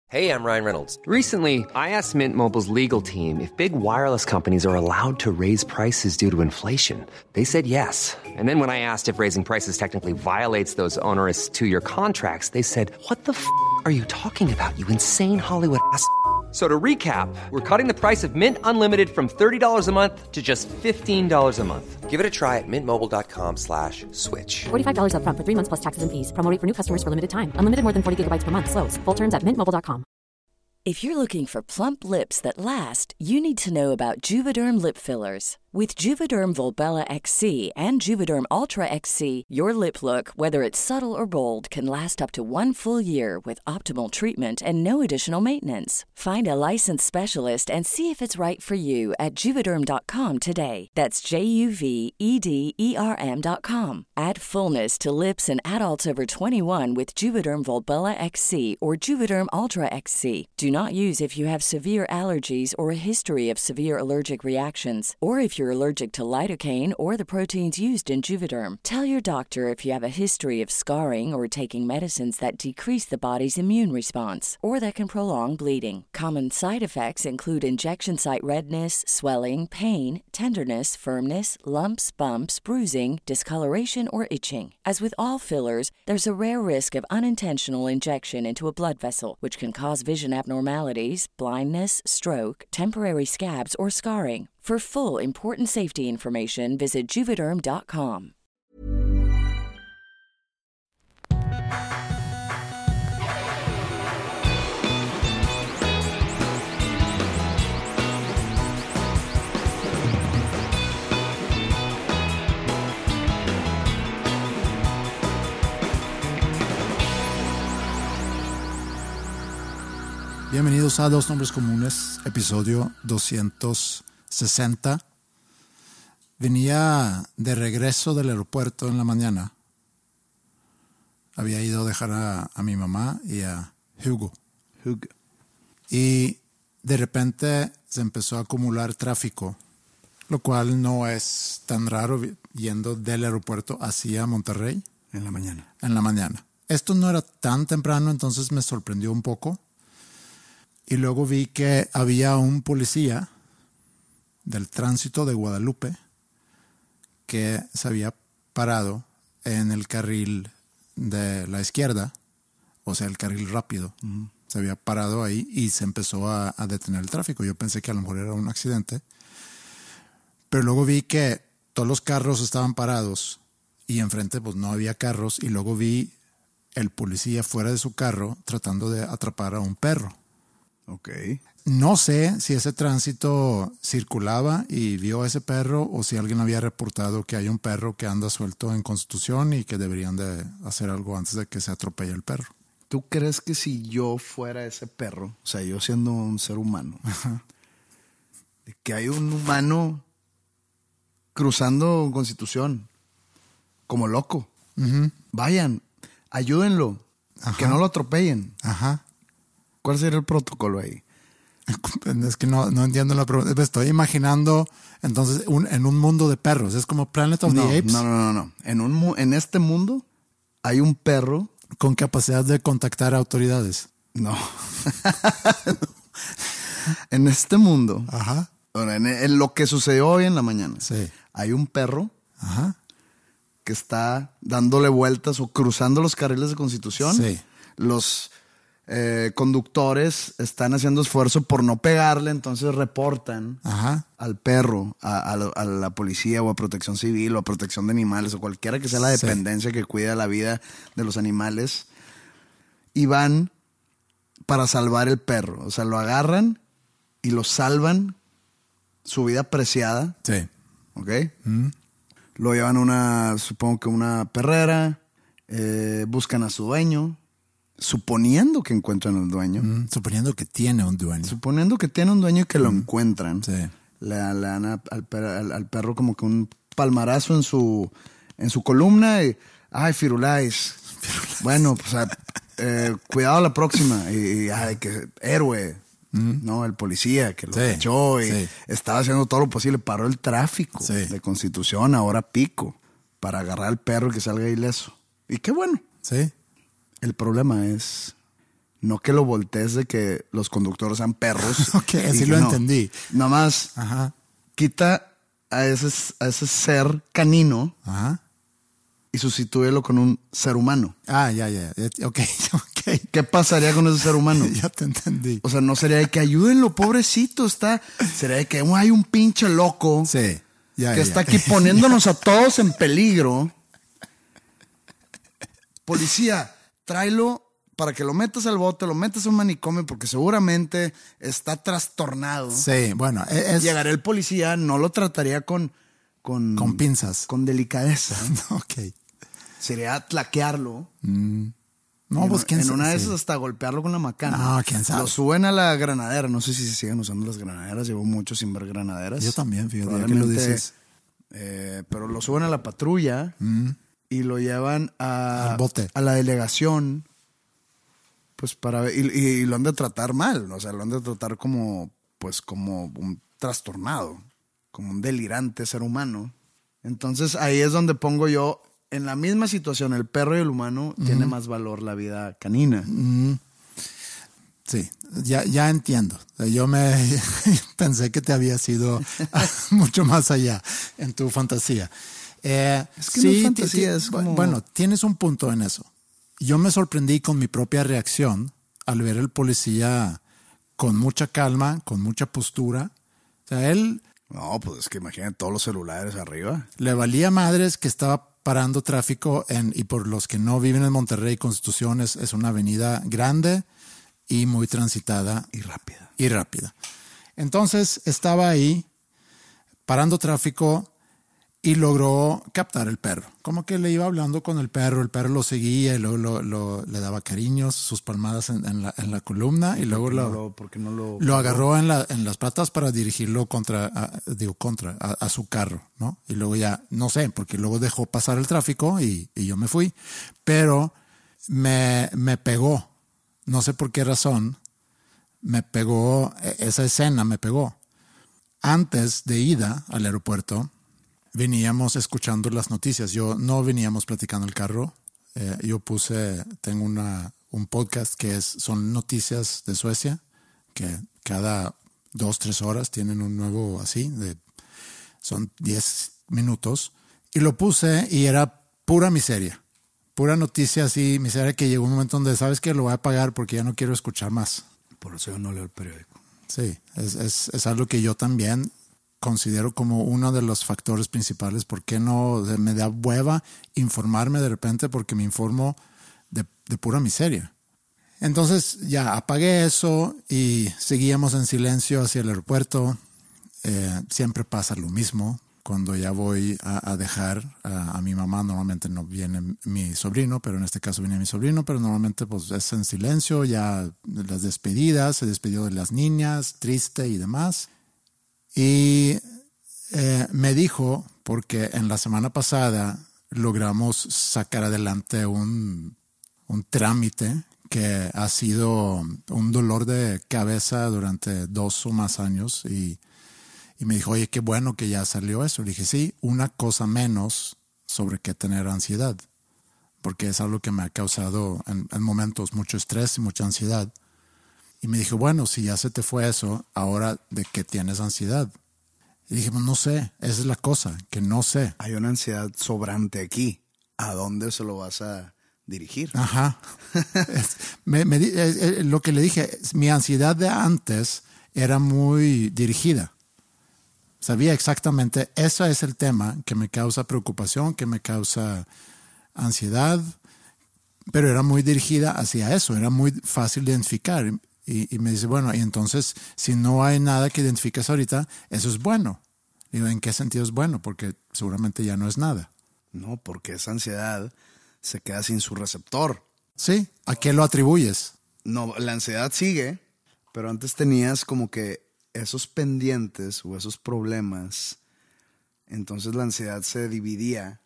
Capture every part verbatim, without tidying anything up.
Hey, I'm Ryan Reynolds. Recently, I asked Mint Mobile's legal team if big wireless companies are allowed to raise prices due to inflation. They said yes. And then when I asked if raising prices technically violates those onerous two-year contracts, they said, what the f*** are you talking about, you insane Hollywood ass f- So to recap, we're cutting the price of Mint Unlimited from thirty dollars a month to just fifteen dollars a month. Give it a try at mintmobile.com slash switch. forty-five dollars up front for three months plus taxes and fees. Promo rate for new customers for limited time. Unlimited more than forty gigabytes per month. Slows full terms at mint mobile dot com. If you're looking for plump lips that last, you need to know about Juvederm lip fillers. With Juvederm Volbella X C and Juvederm Ultra X C, your lip look, whether it's subtle or bold, can last up to one full year with optimal treatment and no additional maintenance. Find a licensed specialist and see if it's right for you at Juvederm dot com today. That's J U V E D E R M dot com. Add fullness to lips in adults over twenty-one with Juvederm Volbella X C or Juvederm Ultra X C. Do not use if you have severe allergies or a history of severe allergic reactions, or if you're allergic to lidocaine or the proteins used in Juvederm. Tell your doctor if you have a history of scarring or taking medicines that decrease the body's immune response or that can prolong bleeding. Common side effects include injection site redness, swelling, pain, tenderness, firmness, lumps, bumps, bruising, discoloration, or itching. As with all fillers, there's a rare risk of unintentional injection into a blood vessel, which can cause vision abnormalities, blindness, stroke, temporary scabs, or scarring. For full, important safety information, visit Juvederm dot com. Bienvenidos a Dos Nombres Comunes, episodio doscientos sesenta. Venía de regreso del aeropuerto en la mañana. Había ido a dejar a, a mi mamá y a Hugo. Hugo. Y de repente se empezó a acumular tráfico, lo cual no es tan raro yendo del aeropuerto hacia Monterrey. En la mañana. En la mañana. Esto no era tan temprano, entonces me sorprendió un poco. Y luego vi que había un policía del tránsito de Guadalupe que se había parado en el carril de la izquierda, o sea, el carril rápido. Uh-huh. Se había parado ahí y se empezó a, a detener el tráfico. Yo pensé que a lo mejor era un accidente. Pero luego vi que todos los carros estaban parados y enfrente pues no había carros. Y luego vi el policía fuera de su carro tratando de atrapar a un perro. Okay. No sé si ese tránsito circulaba y vio a ese perro o si alguien había reportado que hay un perro que anda suelto en Constitución y que deberían de hacer algo antes de que se atropelle el perro. ¿Tú crees que si yo fuera ese perro, o sea, yo siendo un ser humano, Ajá. que hay un humano cruzando Constitución como loco? Uh-huh. Vayan, ayúdenlo, Ajá. que no lo atropellen. Ajá. ¿Cuál sería el protocolo ahí? Es que no, no entiendo la pregunta. Me estoy imaginando entonces un, en un mundo de perros. Es como Planet of no, the Apes. No, no, no, no. En, un, en este mundo hay un perro con capacidad de contactar a autoridades. No. En este mundo, Ajá. En, en lo que sucedió hoy en la mañana, sí. Hay un perro Ajá. que está dándole vueltas o cruzando los carriles de Constitución. Sí. Los eh, conductores están haciendo esfuerzo por no pegarle, entonces reportan Ajá. al perro, a, a, a la policía o a Protección Civil o a Protección de Animales o cualquiera que sea la dependencia sí. que cuida la vida de los animales, y van para salvar el perro. O sea, lo agarran y lo salvan, su vida preciada. Sí. ¿Ok? Mm. Lo llevan a una, supongo que una perrera, eh, buscan a su dueño, suponiendo que encuentran al dueño. Mm, suponiendo que tiene un dueño. Suponiendo que tiene un dueño y que mm. lo encuentran. Sí. Le, le dan a, al, al, al perro como que un palmarazo en su, en su columna y, ay, Firulais. Firulais. Bueno, pues eh, cuidado la próxima. Y, y ay, que héroe. Mm. No, el policía que lo sí, echó y sí. estaba haciendo todo lo posible, paró el tráfico sí. de Constitución, ahora pico, para agarrar al perro y que salga ileso. Y qué bueno. Sí. El problema es No que lo voltees de que los conductores sean perros. Ok, y así que lo no. entendí. Nada más Ajá. quita a ese, a ese ser canino Ajá. y sustitúyelo con un ser humano. Ah, ya, ya. ya. Ok, ok. ¿Qué pasaría con ese ser humano? Ya te entendí. O sea, no sería de que ayúdenlo, pobrecito, está. Sería de que oh, hay un pinche loco Sí. Ya, que ya. está aquí poniéndonos a todos en peligro. Policía, tráelo para que lo metas al bote, lo metas a un manicomio, porque seguramente está trastornado. Sí, bueno, e-, es... Llegaría el policía, no lo trataría con... Con, Con pinzas. Con delicadeza. Ok. Sería tlaquearlo. No, en, pues quién En sabe. una de esas Sí. hasta golpearlo con la macana. No, quién sabe. Lo suben a la granadera. No sé si se siguen usando las granaderas. Llevo mucho sin ver granaderas. Yo también, fíjate, ya que lo Probablemente, dices. eh, pero lo suben a la patrulla y lo llevan a, Al bote. a la delegación. Pues para ver- y, y- y lo han de tratar mal. O sea, lo han de tratar como, pues, como un trastornado, como un delirante ser humano. Entonces ahí es donde pongo yo, en la misma situación, el perro y el humano, tiene más valor la vida canina. Sí, ya, ya entiendo. O sea, yo me pensé que te había sido mucho más allá en tu fantasía. Eh, Es que no es fantasía, ti- es como- Bueno, tienes un punto en eso. Yo me sorprendí con mi propia reacción al ver al policía con mucha calma, con mucha postura. O sea, él No, pues es que imagínate todos los celulares arriba. le valía madres que estaba parando tráfico en, y por los que no viven en Monterrey, Constitución es, es una avenida grande y muy transitada Y rápida. y rápida. Entonces estaba ahí parando tráfico y logró captar el perro. Como que le iba hablando con el perro, el perro lo seguía y luego lo, lo- le daba cariños, sus palmadas en, en la, en la columna y luego ¿Por qué no lo, lo- por qué no lo, lo agarró en, la, en las patas para dirigirlo contra, a- digo, contra, a, a su carro, ¿no? Y luego ya, no sé, porque luego dejó pasar el tráfico y, y yo me fui. Pero me, me pegó, no sé por qué razón, me pegó, e- esa escena me pegó. Antes de ida al aeropuerto, veníamos escuchando las noticias. Yo no veníamos platicando el carro. Eh, yo puse, tengo una, un podcast que es, son noticias de Suecia, que cada dos, tres horas tienen un nuevo así, de, son diez minutos. Y lo puse y era pura miseria, pura noticia así, miseria, que llegó un momento donde, ¿sabes qué? Lo voy a apagar porque ya no quiero escuchar más. Por eso yo no leo el periódico. Sí, es, es, es algo que yo también considero como uno de los factores principales. ¿Por qué no me da hueva informarme de repente? Porque me informo de, de pura miseria. Entonces ya apagué eso y seguíamos en silencio hacia el aeropuerto. Eh, siempre pasa lo mismo. Cuando ya voy a, a dejar a, a mi mamá, normalmente no viene mi sobrino, pero en este caso viene mi sobrino, pero normalmente pues es en silencio, ya las despedidas, se despidió de las niñas, triste y demás. Y eh, me dijo, porque en la semana pasada logramos sacar adelante un, un trámite que ha sido un dolor de cabeza durante dos o más años y Y me dijo, oye, qué bueno que ya salió eso. Le dije, sí, una cosa menos sobre qué tener ansiedad, porque es algo que me ha causado en, en momentos mucho estrés y mucha ansiedad. Y me dijo, bueno, si ya se te fue eso, ahora ¿de qué tienes ansiedad? Y dije, pues no sé, esa es la cosa, que no sé. Hay una ansiedad sobrante aquí. ¿A dónde se lo vas a dirigir? Ajá. Es- me, me di- eh, eh, lo que le dije, mi ansiedad de antes era muy dirigida. Sabía exactamente, ese es el tema que me causa preocupación, que me causa ansiedad, pero era muy dirigida hacia eso, era muy fácil de identificar. Y, y me dice, bueno, y entonces, si no hay nada que identifiques ahorita, eso es bueno. Digo, ¿en qué sentido es bueno? Porque seguramente ya no es nada. No, porque esa ansiedad se queda sin su receptor. ¿Sí? ¿A qué lo atribuyes? No, la ansiedad sigue, pero antes tenías como que esos pendientes o esos problemas, entonces la ansiedad se dividía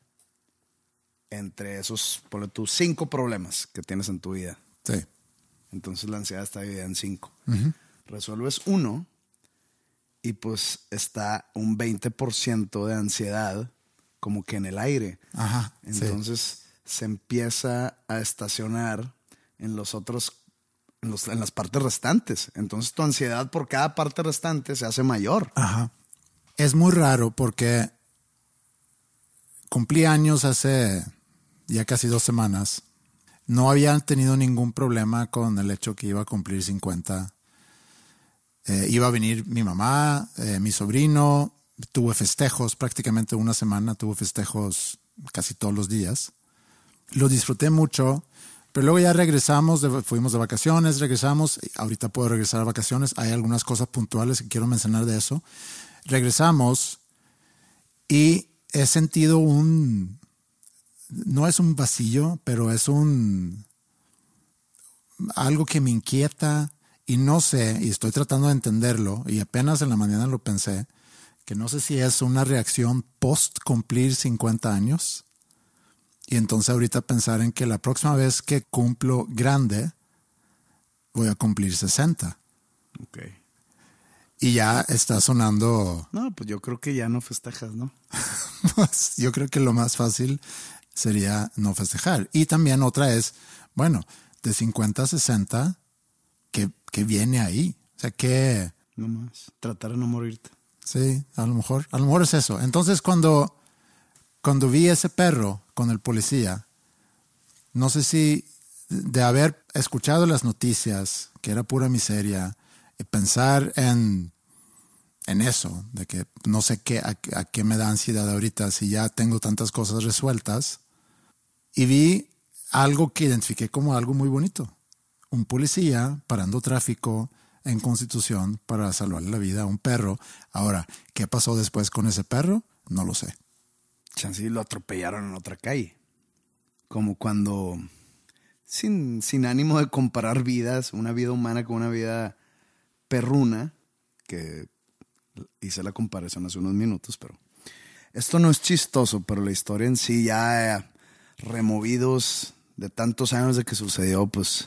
entre esos, por tus cinco problemas que tienes en tu vida. Sí. Entonces la ansiedad está dividida en cinco. Resuelves uno y pues está un veinte por ciento de ansiedad como que en el aire. Ajá. Sí. Entonces se empieza a estacionar en los otros en, los, en las partes restantes. Entonces tu ansiedad por cada parte restante se hace mayor. Ajá. Es muy raro porque cumplí años hace ya casi dos semanas. No había tenido ningún problema con el hecho que iba a cumplir cincuenta. Eh, iba a venir mi mamá, eh, mi sobrino. Tuve festejos prácticamente una semana. Tuve festejos casi todos los días. Lo disfruté mucho. Pero luego ya regresamos, de, fuimos de vacaciones, regresamos. Ahorita puedo regresar a vacaciones. Hay algunas cosas puntuales que quiero mencionar de eso. Regresamos y he sentido un... No es un vacío, pero es un... algo que me inquieta y no sé, y estoy tratando de entenderlo, y apenas en la mañana lo pensé, que no sé si es una reacción post cumplir cincuenta años. Y entonces ahorita pensar en que la próxima vez que cumplo grande, voy a cumplir sesenta. Ok. Y ya está sonando... No, pues yo creo que ya no festejas, ¿no? Pues yo creo que lo más fácil sería no festejar. Y también otra es, bueno, de cincuenta a sesenta, ¿qué, qué viene ahí? O sea, ¿qué...? No más. Tratar de no morirte. Sí, a lo mejor. A lo mejor es eso. Entonces cuando... Cuando vi ese perro con el policía, no sé si de haber escuchado las noticias, que era pura miseria, y pensar en, en eso, de que no sé qué, a, a qué me da ansiedad ahorita si ya tengo tantas cosas resueltas, y vi algo que identifiqué como algo muy bonito. Un policía parando tráfico en Constitución para salvarle la vida a un perro. Ahora, ¿qué pasó después con ese perro? No lo sé. Chansey lo atropellaron en otra calle. Como cuando, sin, sin ánimo de comparar vidas, una vida humana con una vida perruna, que hice la comparación hace unos minutos, pero esto no es chistoso, pero la historia en sí, ya eh, removidos de tantos años de que sucedió, pues,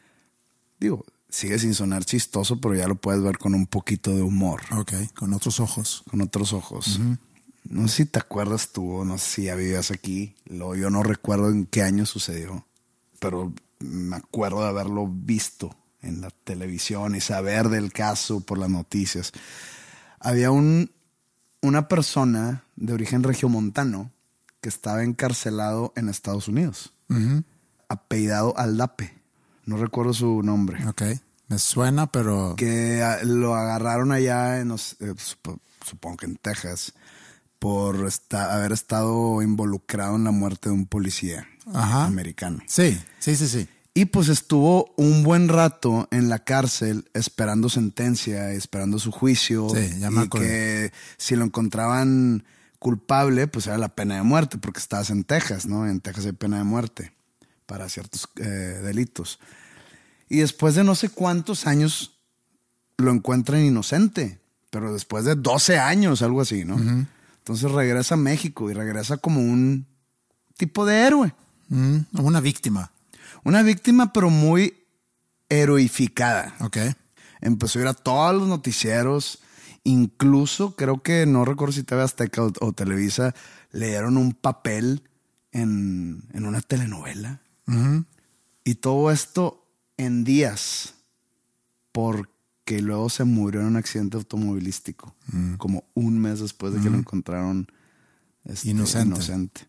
digo, sigue sin sonar chistoso, pero ya lo puedes ver con un poquito de humor. Ok, con otros ojos. Con otros ojos. Uh-huh. No sé si te acuerdas tú, no sé si ya vivías aquí. Lo, yo no recuerdo en qué año sucedió, pero me acuerdo de haberlo visto en la televisión y saber del caso por las noticias. Había un, una persona de origen regiomontano que estaba encarcelado en Estados Unidos, uh-huh. apellidado Aldape. No recuerdo su nombre. Ok, me suena, pero... Que lo agarraron allá, en los, eh, supongo que en Texas, por esta, haber estado involucrado en la muerte de un policía Ajá. americano. Sí, sí, sí, sí. Y pues estuvo un buen rato en la cárcel esperando sentencia, esperando su juicio. Sí, ya me acuerdo. Y que si lo encontraban culpable, pues era la pena de muerte, porque estabas en Texas, ¿no? En Texas hay pena de muerte para ciertos eh, delitos. Y después de no sé cuántos años lo encuentran inocente, pero después de doce años, algo así, ¿no? Uh-huh. Entonces regresa a México y regresa como un tipo de héroe. Mm, una víctima. Una víctima, pero muy heroificada. Ok. Empezó a ir a todos los noticieros. Incluso, creo que, no recuerdo si T V Azteca o, o Televisa, le dieron un papel en, en una telenovela. Uh-huh. Y todo esto en días. Porque que luego se murió en un accidente automovilístico, mm. como un mes después de que mm. lo encontraron este, inocente. inocente.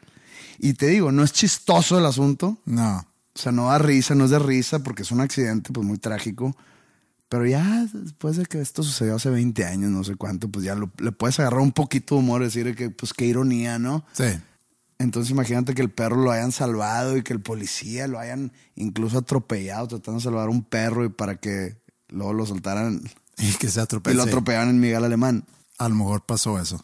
Y te digo, no es chistoso el asunto. No. O sea, no da risa, no es de risa, porque es un accidente pues muy trágico. Pero ya después de que esto sucedió hace veinte años, no sé cuánto, pues ya lo, le puedes agarrar un poquito de humor, decir que pues qué ironía, ¿no? Sí. Entonces imagínate que el perro lo hayan salvado y que el policía lo hayan incluso atropellado, tratando de salvar a un perro y para que luego lo soltaran y que se atropelló. Y lo atropellaban en Miguel Alemán. A lo mejor pasó eso.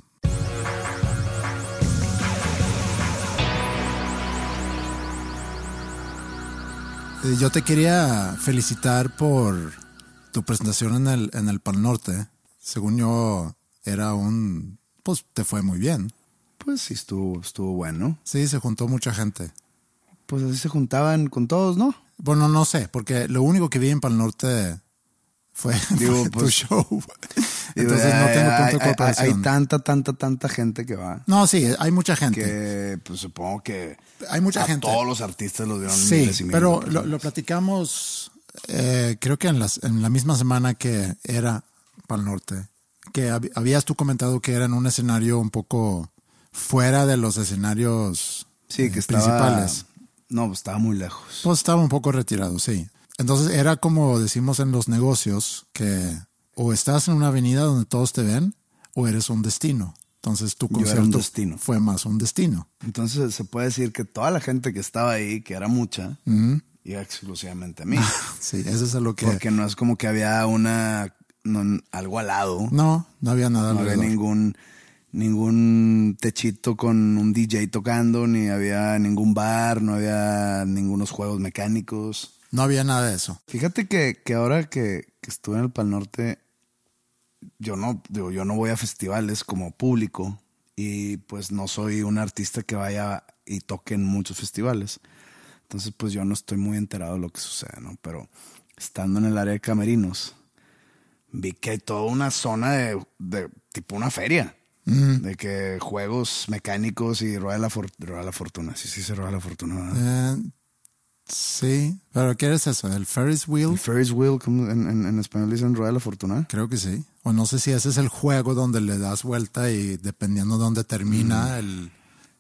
Yo te quería felicitar por tu presentación en el, en el Pal Norte. Según yo, era un... Pues te fue muy bien. Pues sí, estuvo, estuvo bueno. Sí, se juntó mucha gente. Pues así se juntaban con todos, ¿no? Bueno, no sé, porque lo único que vi en Pal Norte fue, Digo, fue pues, tu show. Entonces no tengo punto de comparación. Hay, hay tanta, tanta, tanta gente que va. No, sí, hay mucha gente. Que pues supongo que hay mucha a gente. Todos los artistas los dieron sí, miles y miles. Pero lo, lo platicamos eh, creo que en, las, en la misma semana que era Pal Norte, que hab, habías tú comentado que era en un escenario un poco fuera de los escenarios Sí, que eh, estaba... principales. No, estaba muy lejos. Pues estaba un poco retirado, sí. Entonces era como decimos en los negocios, que o estás en una avenida donde todos te ven o eres un destino. Entonces tu Yo era un concierto destino. fue más un destino. Entonces se puede decir que toda la gente que estaba ahí, que era mucha, Uh-huh. iba exclusivamente a mí. Sí, eso es a lo que... Porque no es como que había una no, algo al lado. No, no había nada No había alrededor. ningún, ningún techito con un D J tocando, ni había ningún bar, no había ningunos juegos mecánicos. No había nada de eso. Fíjate que, que ahora que, que estuve en el Pal Norte, yo no, digo, yo no voy a festivales como público y pues no soy un artista que vaya y toque en muchos festivales. Entonces pues yo no estoy muy enterado de lo que sucede, ¿no? Pero estando en el área de camerinos, vi que hay toda una zona de, de tipo una feria. Mm. De que juegos mecánicos y Rueda de la, For- Rueda de la Fortuna. Sí, sí, se Rueda de la Fortuna, ¿verdad? Eh, sí, pero ¿qué es eso? ¿El Ferris wheel? El Ferris wheel, como en, en, en español dicen Rueda de la Fortuna. Creo que sí. O no sé si ese es el juego donde le das vuelta y dependiendo de dónde termina mm. el...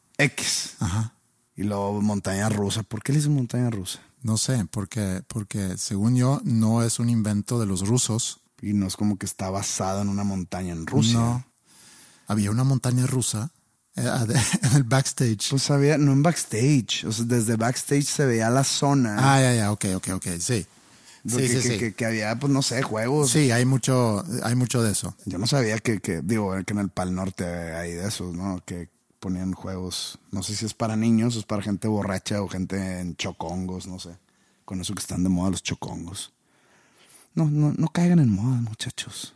X. Ajá. Y luego montaña rusa. ¿Por qué le dicen montaña rusa? No sé, porque, porque según yo no es un invento de los rusos. Y no es como que está basado en una montaña en Rusia. No. Había una montaña rusa eh, en el backstage. Pues había, no en backstage. O sea, desde backstage se veía la zona. Ah, ya, ya, ok, ok, ok, sí. Sí, que, sí, que, sí. Que, que había, pues no sé, juegos. Sí, hay mucho, hay mucho de eso. Yo no sabía que, que, digo, que en el Pal Norte hay de esos, ¿no? Que ponían juegos, no sé si es para niños o es para gente borracha o gente en chocongos, no sé. Con eso que están de moda los chocongos. No, no, no caigan en moda, muchachos.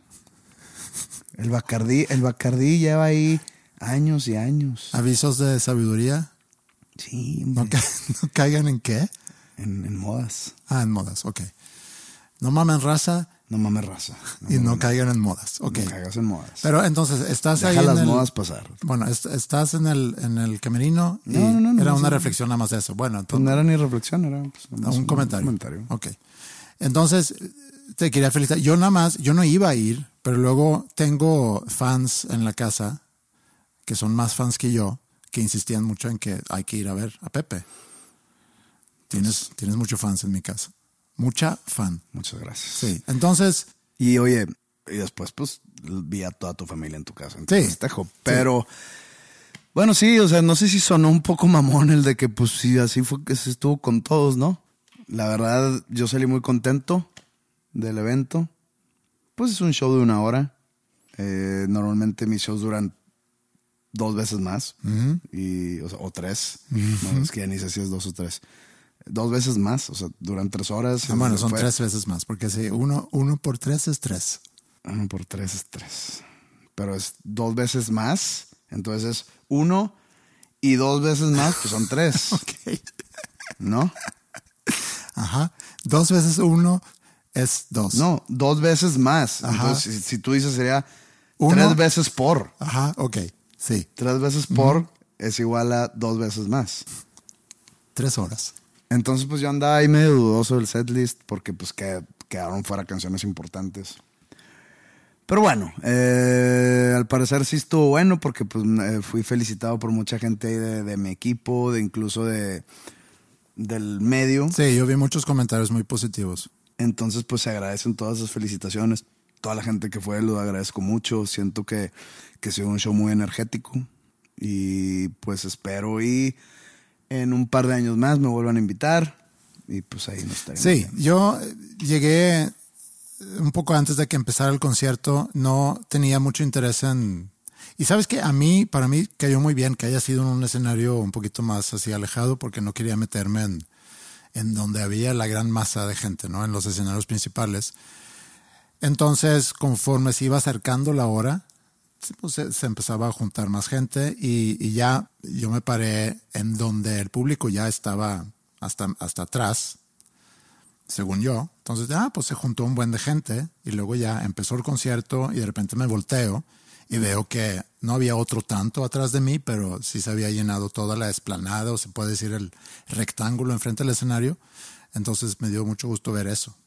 El Bacardí, el Bacardí lleva ahí años y años. ¿Avisos de sabiduría? Sí. ¿No, ca- ¿No caigan en qué? En, en modas. Ah, en modas, ok. No mamen raza. No mames raza. No y no mames. caigan en modas, ok. No caigas en modas. Pero entonces, estás Deja ahí las en el... modas pasar. Bueno, est- estás en el, en el camerino y No, no, no, no, era no, una no. reflexión nada más de eso. Bueno, Pues entonces... no era ni reflexión, era pues, un, un comentario. comentario. Ok. Entonces, te quería felicitar. Yo nada más, yo no iba a ir, pero luego tengo fans en la casa que son más fans que yo, que insistían mucho en que hay que ir a ver a Pepe. Tienes, tienes muchos fans en mi casa. Mucha fan. Muchas gracias. Sí. Entonces, Y oye, y después pues vi a toda tu familia en tu casa. Entonces, Sí. te dejo. Pero, bueno, sí, o sea, no sé si sonó un poco mamón el de que pues sí, así fue que se estuvo con todos, ¿no? La verdad, yo salí muy contento del evento. Pues es un show de una hora. Eh, normalmente mis shows duran dos veces más. Uh-huh. y, o, sea, o tres. Uh-huh. No, es que ya ni sé si es dos o tres. Dos veces más, o sea, duran tres horas. Ah, bueno, son fue, tres veces más, porque si uno, uno por tres es tres. Uno por tres es tres. Pero es dos veces más, entonces es uno y dos veces más, pues son tres. Ok. ¿No? Ajá. Dos veces uno es dos. No, dos veces más. Ajá. Entonces, si, si tú dices sería Uno. tres veces por. Ajá, ok. Sí. Tres veces por uh-huh. es igual a dos veces más. Tres horas. Entonces, pues yo andaba ahí medio dudoso del setlist porque pues que, quedaron fuera canciones importantes. Pero bueno, eh, al parecer sí estuvo bueno porque pues eh, fui felicitado por mucha gente de, de mi equipo, de incluso de del medio. Sí, yo vi muchos comentarios muy positivos. Entonces, pues se agradecen todas esas felicitaciones. Toda la gente que fue lo agradezco mucho. Siento que, que ha sido un show muy energético y pues espero y en un par de años más me vuelvan a invitar y pues ahí nos estaremos. Sí, viendo. yo llegué un poco antes de que empezara el concierto, no tenía mucho interés en... Y sabes que a mí, para mí cayó muy bien que haya sido en un escenario un poquito más así alejado porque no quería meterme en, en donde había la gran masa de gente, ¿no? En los escenarios principales. Entonces, conforme se iba acercando la hora, pues se, se empezaba a juntar más gente y, y ya yo me paré en donde el público ya estaba hasta, hasta atrás, según yo. Entonces, ah, pues se juntó un buen de gente y luego ya empezó el concierto y de repente me volteo y veo que no había otro tanto atrás de mí, pero sí se había llenado toda la explanada, o se puede decir el rectángulo enfrente del escenario. Entonces me dio mucho gusto ver eso.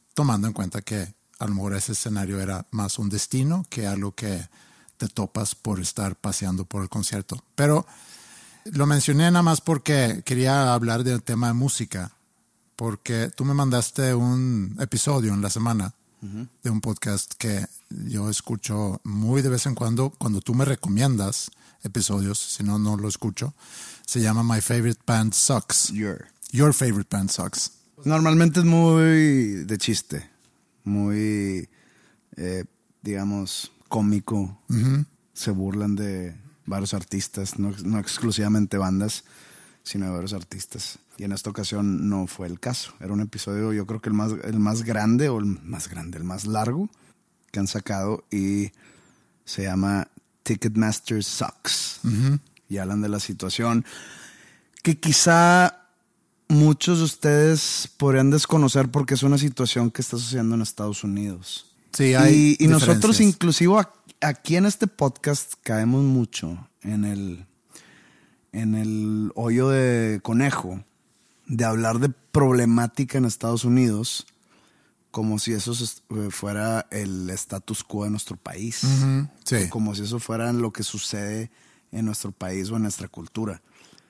tomando en cuenta que a lo mejor ese escenario era más un destino que algo que te topas por estar paseando por el concierto. Pero lo mencioné nada más porque quería hablar del tema de música, porque tú me mandaste un episodio en la semana uh-huh. de un podcast que yo escucho muy de vez en cuando, cuando tú me recomiendas episodios, si no, no lo escucho. Se llama My Favorite Band Sucks. Your. Your Favorite Band Sucks. Normalmente es muy de chiste, muy, eh, digamos, cómico. Uh-huh. Se burlan de varios artistas, no, no exclusivamente bandas, sino de varios artistas. Y en esta ocasión no fue el caso. Era un episodio, yo creo que el más, el más grande, o el más grande, el más largo que han sacado, y se llama Ticketmaster Sucks. Uh-huh. Y hablan de la situación que quizá muchos de ustedes podrían desconocer porque es una situación que está sucediendo en Estados Unidos. Sí, hay y, y nosotros inclusive aquí en este podcast caemos mucho en el, en el hoyo de conejo de hablar de problemática en Estados Unidos como si eso fuera el status quo de nuestro país. Uh-huh. Sí. Como si eso fuera lo que sucede en nuestro país o en nuestra cultura.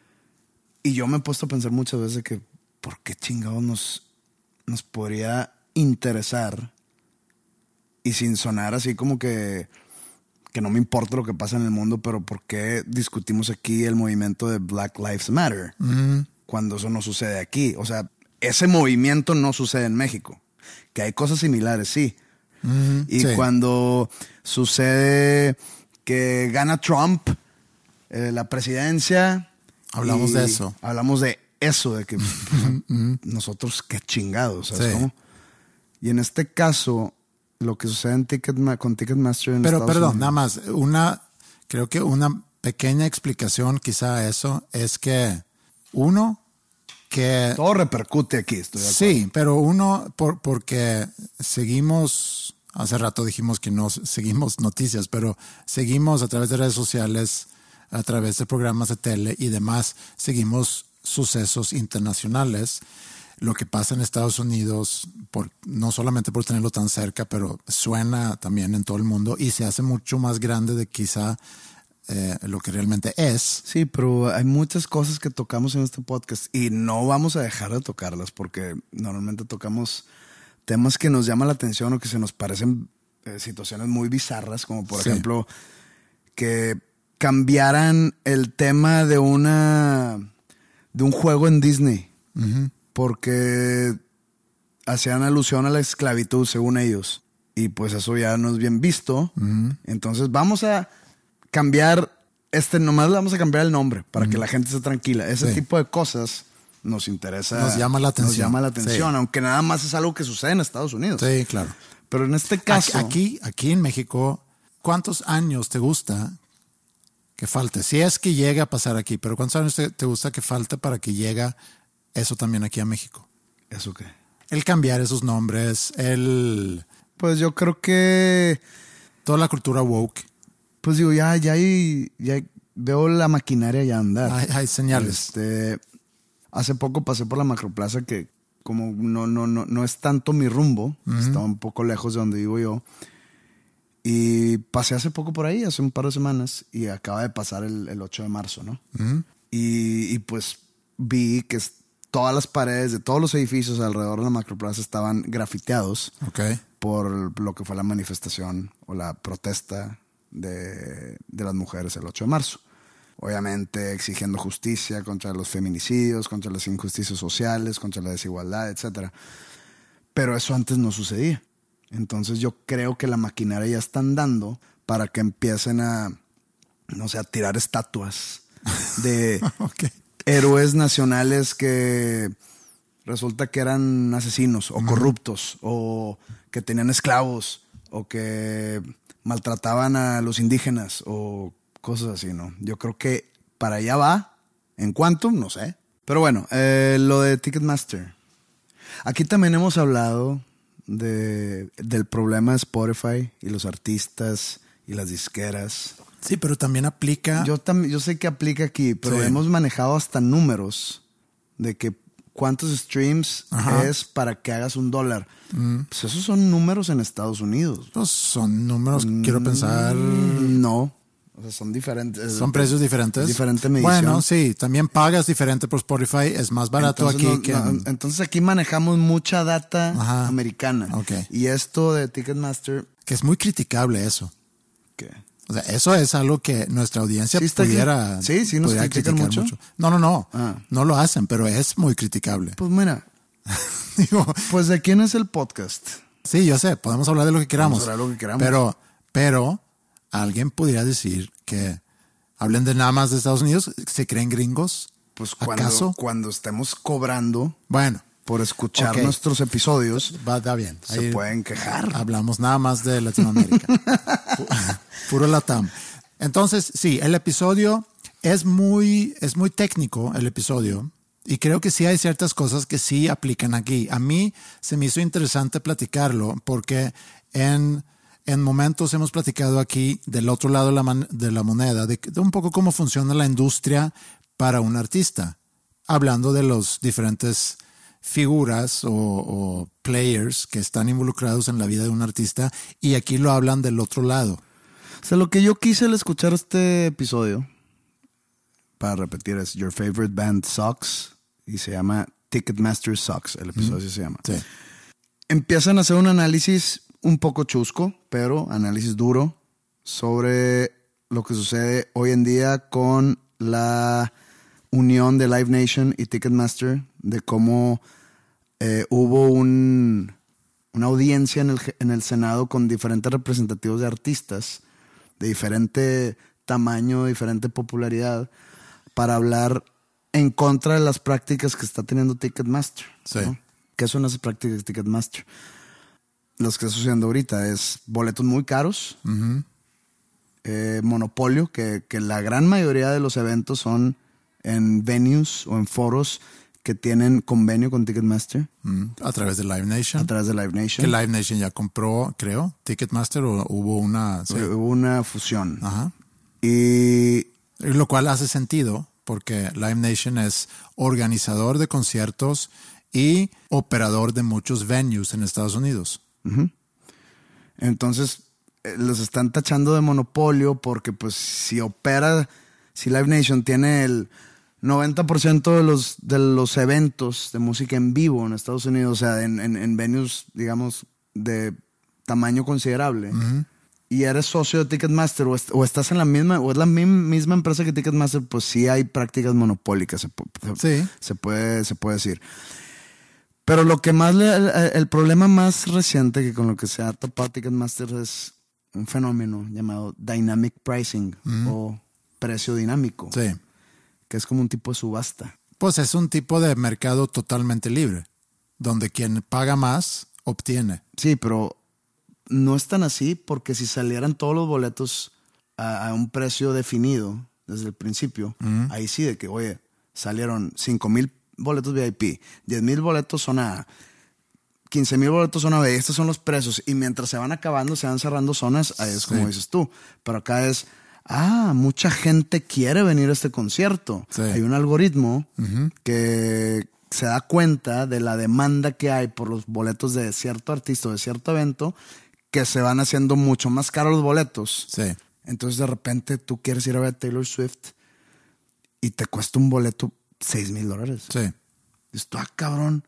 Y yo me he puesto a pensar muchas veces que ¿por qué chingados nos, nos podría interesar? Y sin sonar así como que, que no me importa lo que pasa en el mundo, pero ¿por qué discutimos aquí el movimiento de Black Lives Matter? Uh-huh. Cuando eso no sucede aquí. O sea, ese movimiento no sucede en México. Que hay cosas similares, sí. Uh-huh. Y sí. Cuando sucede que gana Trump eh, la presidencia... Hablamos de eso. Hablamos de eso, de que uh-huh. nosotros qué chingados, ¿sabes sí. cómo? Y en este caso, lo que sucede en Ticketma- con Ticketmaster en Pero Estados perdón, Unidos, nada más, una, creo que una pequeña explicación quizá a eso es que uno, que... todo repercute aquí, estoy de acuerdo. Sí, pero uno, por, porque seguimos, hace rato dijimos que no seguimos noticias, pero seguimos a través de redes sociales, a través de programas de tele y demás, seguimos sucesos internacionales. Lo que pasa en Estados Unidos, por, no solamente por tenerlo tan cerca, pero suena también en todo el mundo y se hace mucho más grande de quizá eh, lo que realmente es. Sí, pero hay muchas cosas que tocamos en este podcast y no vamos a dejar de tocarlas porque normalmente tocamos temas que nos llaman la atención o que se nos parecen eh, situaciones muy bizarras, como por sí. ejemplo que cambiaran el tema de una de un juego en Disney uh-huh. porque hacían alusión a la esclavitud según ellos y pues eso ya no es bien visto. Uh-huh. Entonces vamos a cambiar este, nomás le vamos a cambiar el nombre para uh-huh. que la gente esté tranquila. Ese sí. tipo de cosas nos interesa, nos llama la atención, nos llama la atención sí. aunque nada más es algo que sucede en Estados Unidos. Sí, claro. Pero en este caso aquí, aquí en México, ¿cuántos años te gusta que falte? Si es que llega a pasar aquí, pero ¿cuántos años te, te gusta que falte para que llegue eso también aquí a México? ¿Eso qué? El cambiar esos nombres, el... Pues yo creo que... toda la cultura woke. Pues digo, ya, ya, hay, ya veo la maquinaria ya andar. Hay, hay señales. Este, hace poco pasé por la Macroplaza que como no, no, no, no es tanto mi rumbo, uh-huh. está un poco lejos de donde vivo yo. Y pasé hace poco por ahí, hace un par de semanas, y acaba de pasar el, el ocho de marzo, ¿no? Uh-huh. Y, y pues vi que todas las paredes de todos los edificios alrededor de la Macroplaza estaban grafiteados okay. por lo que fue la manifestación o la protesta de, de las mujeres el ocho de marzo. Obviamente exigiendo justicia contra los feminicidios, contra las injusticias sociales, contra la desigualdad, etcétera. Pero eso antes no sucedía. Entonces yo creo que la maquinaria ya está andando para que empiecen a, no sé, a tirar estatuas de okay. héroes nacionales que resulta que eran asesinos o uh-huh. corruptos o que tenían esclavos o que maltrataban a los indígenas o cosas así, ¿no? Yo creo que para allá va. ¿En cuánto? No sé. Pero bueno, eh, lo de Ticketmaster. Aquí también hemos hablado de, del problema de Spotify y los artistas y las disqueras. Sí, pero también aplica... Yo, tam- yo sé que aplica aquí, pero sí. hemos manejado hasta números de que cuántos streams Ajá. es para que hagas un dólar. Mm. Pues esos son números en Estados Unidos. Pues son números, mm, quiero pensar... No. O sea, son diferentes. Son precios diferentes. Diferente medición. Bueno, sí, también pagas diferente por Spotify, es más barato entonces, aquí no, que... No, en... Entonces aquí manejamos mucha data Ajá. americana. Okay. Y esto de Ticketmaster... Que es muy criticable eso. ¿Qué? O sea, eso es algo que nuestra audiencia sí está pudiera, aquí. Sí, sí nos pudiera critican criticar mucho. mucho. No, no, no. Ah. No lo hacen, pero es muy criticable. Pues mira. Digo, pues ¿de quién es el podcast? Sí, yo sé, podemos hablar de lo que queramos. Podemos hablar de lo que queramos. Pero, pero alguien pudiera decir que hablen de nada más de Estados Unidos, se creen gringos. Pues cuando, ¿acaso? cuando estemos cobrando bueno, por escuchar okay. nuestros episodios, va, va bien. Se Ahí pueden quejar. Hablamos nada más de Latinoamérica. Puro Latam. Entonces, sí, el episodio es muy, es muy técnico, el episodio. Y creo que sí hay ciertas cosas que sí aplican aquí. A mí se me hizo interesante platicarlo porque en, en momentos hemos platicado aquí del otro lado de la, man, de la moneda, de, de un poco cómo funciona la industria para un artista, hablando de los diferentes figuras o, o players que están involucrados en la vida de un artista, y aquí lo hablan del otro lado. O sea, lo que yo quise al escuchar este episodio, para repetir, es Your Favorite Band Sucks, y se llama Ticketmaster Sucks, el episodio mm, se llama. Sí. Empiezan a hacer un análisis un poco chusco, pero análisis duro, sobre lo que sucede hoy en día con la unión de Live Nation y Ticketmaster, de cómo eh, hubo un, una audiencia en el, en el Senado con diferentes representativos de artistas de diferente tamaño, diferente popularidad, para hablar en contra de las prácticas que está teniendo Ticketmaster. Sí. ¿no? ¿Qué son esas prácticas de Ticketmaster? Lo que está sucediendo ahorita es boletos muy caros, uh-huh. eh, monopolio, que, que la gran mayoría de los eventos son en venues o en foros que tienen convenio con Ticketmaster. Mm, a través de Live Nation. A través de Live Nation. Que Live Nation ya compró, creo, Ticketmaster, o hubo una... Sí. Hubo una fusión. Ajá. Y... Lo cual hace sentido, porque Live Nation es organizador de conciertos y operador de muchos venues en Estados Unidos. Uh-huh. Entonces, eh, los están tachando de monopolio porque, pues, si opera... Si Live Nation tiene el noventa por ciento de los, de los eventos de música en vivo en Estados Unidos, o sea, en, en, en venues, digamos, de tamaño considerable, uh-huh. y eres socio de Ticketmaster o, est- o estás en la misma, o es la mi- misma empresa que Ticketmaster, pues sí hay prácticas monopólicas, se, se, sí. se, puede, se puede decir. Pero lo que más, le, el, el problema más reciente que con lo que se ha topado Ticketmaster es un fenómeno llamado dynamic pricing, uh-huh. o precio dinámico, sí. que es como un tipo de subasta. Pues es un tipo de mercado totalmente libre, donde quien paga más obtiene. Sí, pero no es tan así, porque si salieran todos los boletos a, a un precio definido desde el principio, uh-huh. ahí sí de que, oye, salieron cinco mil boletos V I P, diez mil boletos zona A, quince mil boletos zona B, estos son los precios, y mientras se van acabando, se van cerrando zonas, ahí es como sí. dices tú, pero acá es... Ah, mucha gente quiere venir a este concierto. Sí. Hay un algoritmo uh-huh. que se da cuenta de la demanda que hay por los boletos de cierto artista o de cierto evento, que se van haciendo mucho más caros los boletos. Sí. Entonces de repente tú quieres ir a ver a Taylor Swift y te cuesta un boleto seis mil dólares. Sí. Dices, ah, cabrón,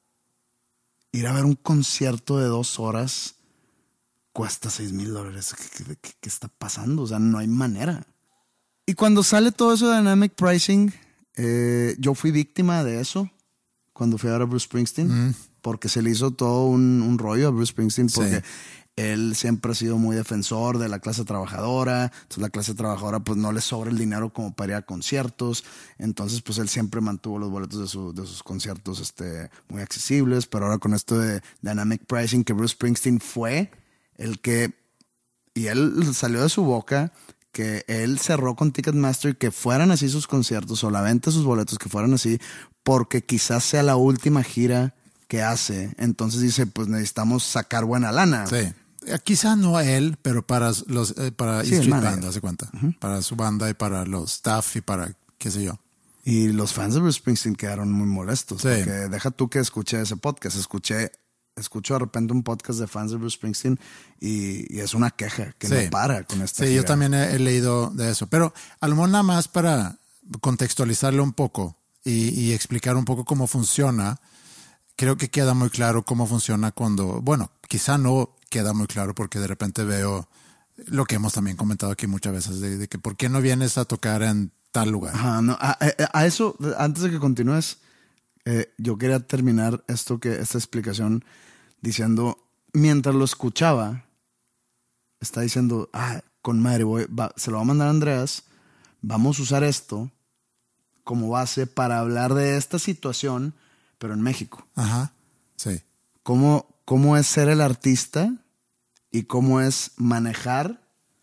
ir a ver un concierto de dos horas cuesta seis mil dólares. ¿Qué, qué, ¿Qué está pasando? O sea, no hay manera. Y cuando sale todo eso de dynamic pricing, eh, yo fui víctima de eso cuando fui a ver a Bruce Springsteen, mm. porque se le hizo todo un, un rollo a Bruce Springsteen, porque sí. él siempre ha sido muy defensor de la clase trabajadora. Entonces la clase trabajadora pues no le sobra el dinero como para ir a conciertos. Entonces pues él siempre mantuvo los boletos de, su, de sus conciertos este, muy accesibles. Pero ahora con esto de dynamic pricing, que Bruce Springsteen fue el que, y él salió de su boca, que él cerró con Ticketmaster que fueran así sus conciertos o la venta de sus boletos que fueran así, porque quizás sea la última gira que hace. Entonces dice, pues necesitamos sacar buena lana. Sí. Quizá no a él, pero para los eh, para sí, Street Band, hace cuenta. Uh-huh. Para su banda y para los staff y para qué sé yo. Y los fans de Bruce Springsteen quedaron muy molestos. Sí. Porque deja tú que escuché ese podcast. Escuché, escucho de repente un podcast de fans de Bruce Springsteen y, y es una queja que Sí. no para con esta Sí, gira. yo también he, he leído de eso. Pero a lo mejor nada más para contextualizarlo un poco y, y explicar un poco cómo funciona. Creo que queda muy claro cómo funciona cuando, bueno, quizá no queda muy claro porque de repente veo lo que hemos también comentado aquí muchas veces, de, de que por qué no vienes a tocar en tal lugar. Ajá, no, a, a- a eso, antes de que continúes, eh, yo quería terminar esto que, esta explicación diciendo, mientras lo escuchaba, está diciendo, ah, con madre, voy, va- se lo va a mandar a Andreas, vamos a usar esto como base para hablar de esta situación, pero en México. Ajá, sí. ¿Cómo, cómo es ser el artista y cómo es manejar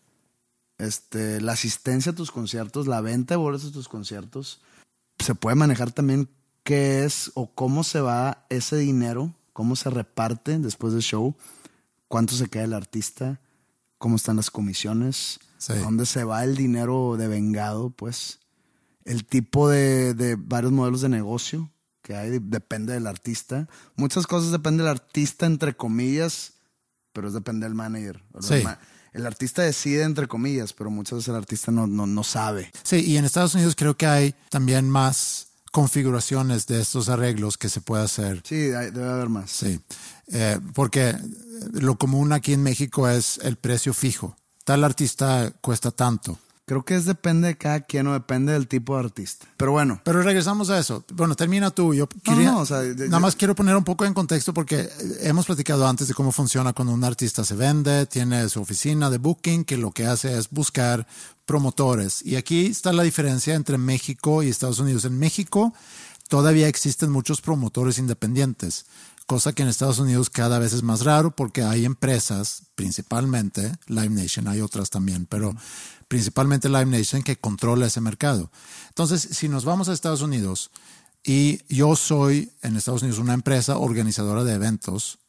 este, la asistencia a tus conciertos, la venta de boletos a tus conciertos? Se puede manejar también qué es o cómo se va ese dinero, cómo se reparte después del show, cuánto se queda el artista, cómo están las comisiones, Sí. a dónde se va el dinero devengado, pues. El tipo de, de varios modelos de negocio que hay, depende del artista. Muchas cosas depende del artista, entre comillas, pero es depende del manager. Sí. El, ma- el artista decide, entre comillas, pero muchas veces el artista no, no, no sabe. Sí, y en Estados Unidos creo que hay también más configuraciones de estos arreglos que se puede hacer. Sí, hay- debe haber más. Sí, eh, porque lo común aquí en México es el precio fijo. Tal artista cuesta tanto. Creo que es depende de cada quien o depende del tipo de artista. Pero bueno, Pero regresamos a eso. Bueno, termina tú. Yo quería, no, o sea, de- nada más quiero poner un poco en contexto porque hemos platicado antes de cómo funciona cuando un artista se vende, tiene su oficina de booking, que lo que hace es buscar promotores. Y aquí está la diferencia entre México y Estados Unidos. En México todavía existen muchos promotores independientes, cosa que en Estados Unidos cada vez es más raro porque hay empresas, principalmente Live Nation, hay otras también, pero principalmente Live Nation que controla ese mercado. Entonces, si nos vamos a Estados Unidos y yo soy en Estados Unidos una empresa organizadora de eventos,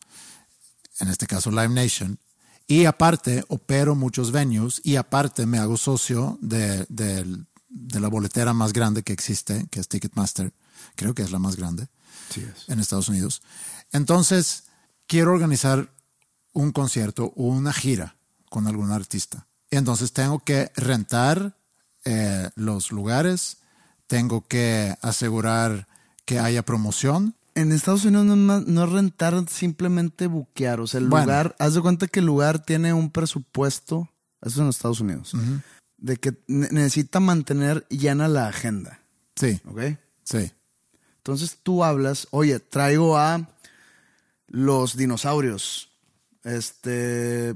en este caso Live Nation, y aparte opero muchos venues y aparte me hago socio de, de, de la boletera más grande que existe, que es Ticketmaster, creo que es la más grande sí es. en Estados Unidos. Entonces, quiero organizar un concierto o una gira con algún artista. Entonces, tengo que rentar eh, los lugares, tengo que asegurar que haya promoción. En Estados Unidos no es, más- no es rentar, simplemente buquear. O sea, el Bueno. lugar, haz de cuenta que el lugar tiene un presupuesto, eso es en Estados Unidos, de que ne- necesita mantener llena la agenda. Sí, ¿Ok? sí, Entonces tú hablas, oye, traigo a los dinosaurios. Este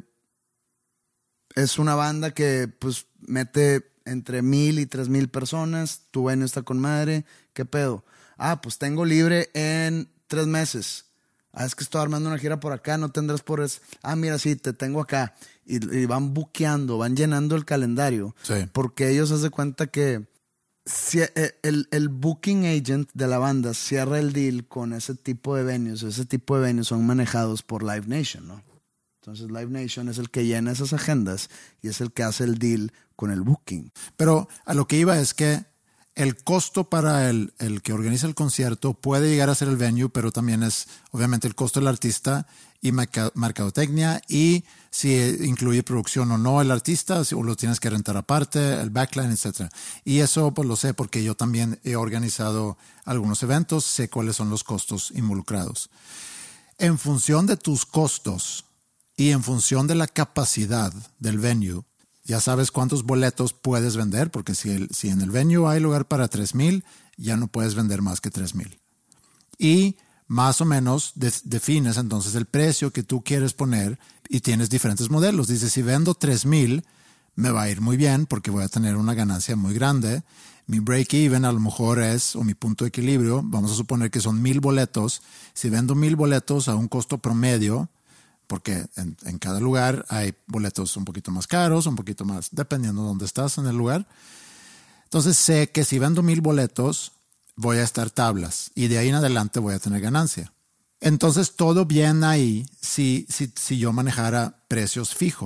es una banda que pues mete entre mil y tres mil personas. Tu venue está con madre. ¿Qué pedo? Ah, pues tengo libre en tres meses. Ah, es que estoy armando una gira por acá, no tendrás por eso. Ah, mira, sí, te tengo acá. Y, y van buqueando, van llenando el calendario. Sí. Porque ellos hacen cuenta que si el, el booking agent de la banda cierra el deal con ese tipo de venues. Ese tipo de venues son manejados por Live Nation, ¿no? Entonces Live Nation es el que llena esas agendas y es el que hace el deal con el booking. pero a lo que iba es que el costo para el, el que organiza el concierto puede llegar a ser el venue, pero también es obviamente el costo del artista y merca- mercadotecnia y si incluye producción o no el artista, si- o lo tienes que rentar aparte, el backline, etcétera. Y eso pues lo sé porque yo también he organizado algunos eventos, sé cuáles son los costos involucrados. En función de tus costos y en función de la capacidad del venue, ya sabes cuántos boletos puedes vender, porque si, el, si en el venue hay lugar para tres mil, ya no puedes vender más que tres mil. Y más o menos de, defines entonces el precio que tú quieres poner y tienes diferentes modelos. Dices, si vendo tres mil, me va a ir muy bien porque voy a tener una ganancia muy grande. Mi break-even a lo mejor es, o mi punto de equilibrio, vamos a suponer que son mil boletos. Si vendo mil boletos a un costo promedio, porque en, en cada lugar hay boletos un poquito más caros, un poquito más, dependiendo de dónde estás en el lugar. Entonces sé que si vendo mil boletos, voy a estar tablas y de ahí en adelante voy a tener ganancia. Entonces todo bien ahí si, si, si yo manejara precios fijos.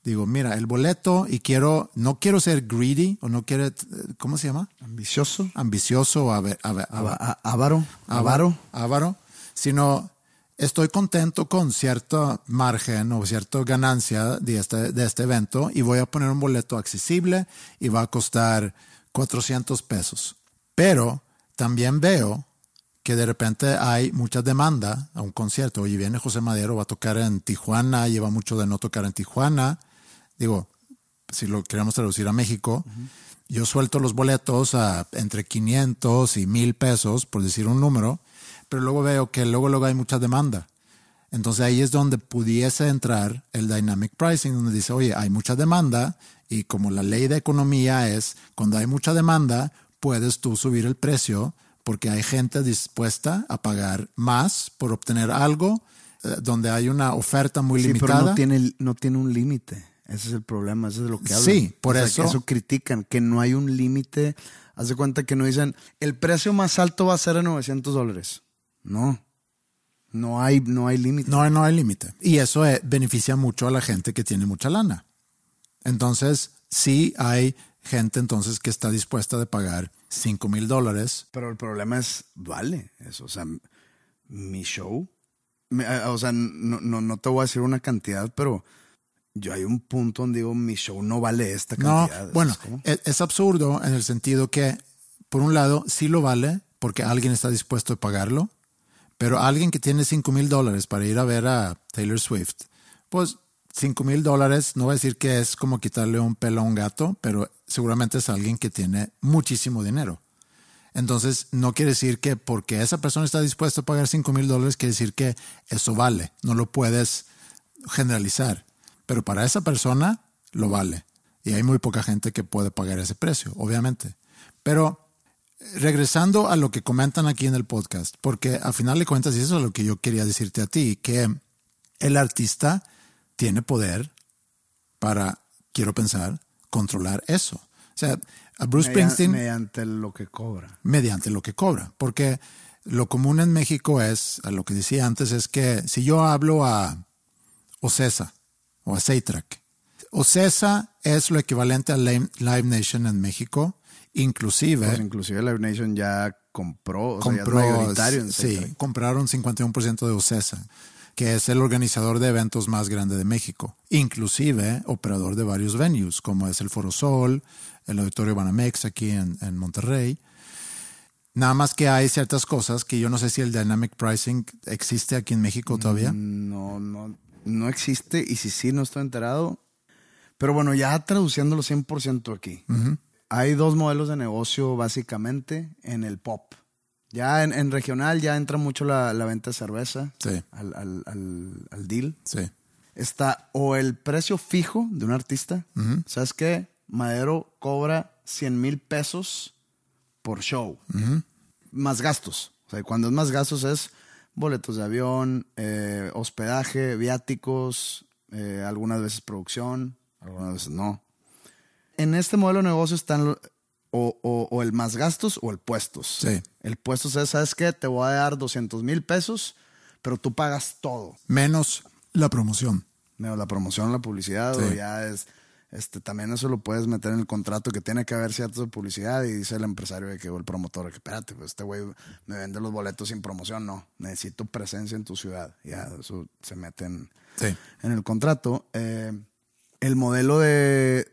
Digo, mira, el boleto y quiero, no quiero ser greedy o no quiero, ¿cómo se llama? Ambicioso. Ambicioso o ave- ave- ave- Ava- Avaro. Avaro. avaro, sino estoy contento con cierto margen o cierta ganancia de este, de este evento y voy a poner un boleto accesible y va a costar cuatrocientos pesos. Pero también veo que de repente hay mucha demanda a un concierto. Oye, viene José Madero, va a tocar en Tijuana, lleva mucho de no tocar en Tijuana. Digo, si lo queremos traducir a México, uh-huh. yo suelto los boletos a entre quinientos y mil pesos, por decir un número, pero luego veo que luego, luego hay mucha demanda. Entonces ahí es donde pudiese entrar el dynamic pricing, donde dice, oye, hay mucha demanda y como la ley de economía es, cuando hay mucha demanda, puedes tú subir el precio porque hay gente dispuesta a pagar más por obtener algo eh, donde hay una oferta muy sí, limitada. Pero no tiene, no tiene un límite. Ese es el problema, eso es de lo que hablan. Sí, por o sea, eso. Eso critican, que no hay un límite. Haz de cuenta que no dicen, el precio más alto va a ser de novecientos dólares. No, no hay, no hay límite. No, no hay límite. Y eso eh, beneficia mucho a la gente que tiene mucha lana. Entonces, sí hay gente entonces que está dispuesta a pagar cinco mil dólares. Pero el problema es, vale eso. O sea, mi show, me, o sea, no, no, no te voy a decir una cantidad, pero yo hay un punto donde digo, mi show no vale esta cantidad. No, bueno, es, es absurdo en el sentido que, por un lado, sí lo vale porque alguien está dispuesto a pagarlo, pero alguien que tiene cinco mil dólares para ir a ver a Taylor Swift, pues cinco mil dólares, no voy a decir que es como quitarle un pelo a un gato, pero seguramente es alguien que tiene muchísimo dinero. Entonces, no quiere decir que porque esa persona está dispuesta a pagar cinco mil dólares, quiere decir que eso vale. No lo puedes generalizar. Pero para esa persona, lo vale. Y hay muy poca gente que puede pagar ese precio, obviamente. Pero regresando a lo que comentan aquí en el podcast, porque a final de cuentas, y eso es lo que yo quería decirte a ti, que el artista tiene poder para, quiero pensar, controlar eso. O sea, a Bruce Medi- Springsteen... Mediante lo que cobra. Mediante lo que cobra. Porque lo común en México es, a lo que decía antes, es que si yo hablo a Ocesa o a Seitrack, Ocesa es lo equivalente a Live Nation en México, inclusive... Pues inclusive Live Nation ya compró, o compró, sea, ya es mayoritario en sí, Seitrack. compraron cincuenta y uno por ciento de Ocesa, que es el organizador de eventos más grande de México, inclusive operador de varios venues, como es el Foro Sol, el Auditorio Banamex aquí en, en Monterrey. Nada más que hay ciertas cosas que yo no sé si el dynamic pricing existe aquí en México todavía. No, no, no existe, y si sí, no estoy enterado. Pero bueno, ya traduciéndolo cien por ciento aquí. Uh-huh. Hay dos modelos de negocio básicamente en el pop. Ya en, en regional ya entra mucho la, la venta de cerveza, sí, al, al, al, al deal. Sí. Está o el precio fijo de un artista. Uh-huh. ¿Sabes qué? Madero cobra cien mil pesos por show. Uh-huh. Más gastos. O sea, cuando es más gastos es boletos de avión, eh, hospedaje, viáticos, eh, algunas veces producción, algunas veces no. En este modelo de negocio están... O, o, o el más gastos o el puestos. Sí. El puestos es, ¿sabes qué? Te voy a dar doscientos mil pesos, pero tú pagas todo. Menos la promoción. Menos la promoción, la publicidad, sí. O ya es... Este, también eso lo puedes meter en el contrato, que tiene que haber ciertos de publicidad, y dice el empresario de que, o el promotor, que espérate, pues este güey me vende los boletos sin promoción. No, necesito presencia en tu ciudad. Ya eso se mete en, sí. en el contrato. Eh, el modelo de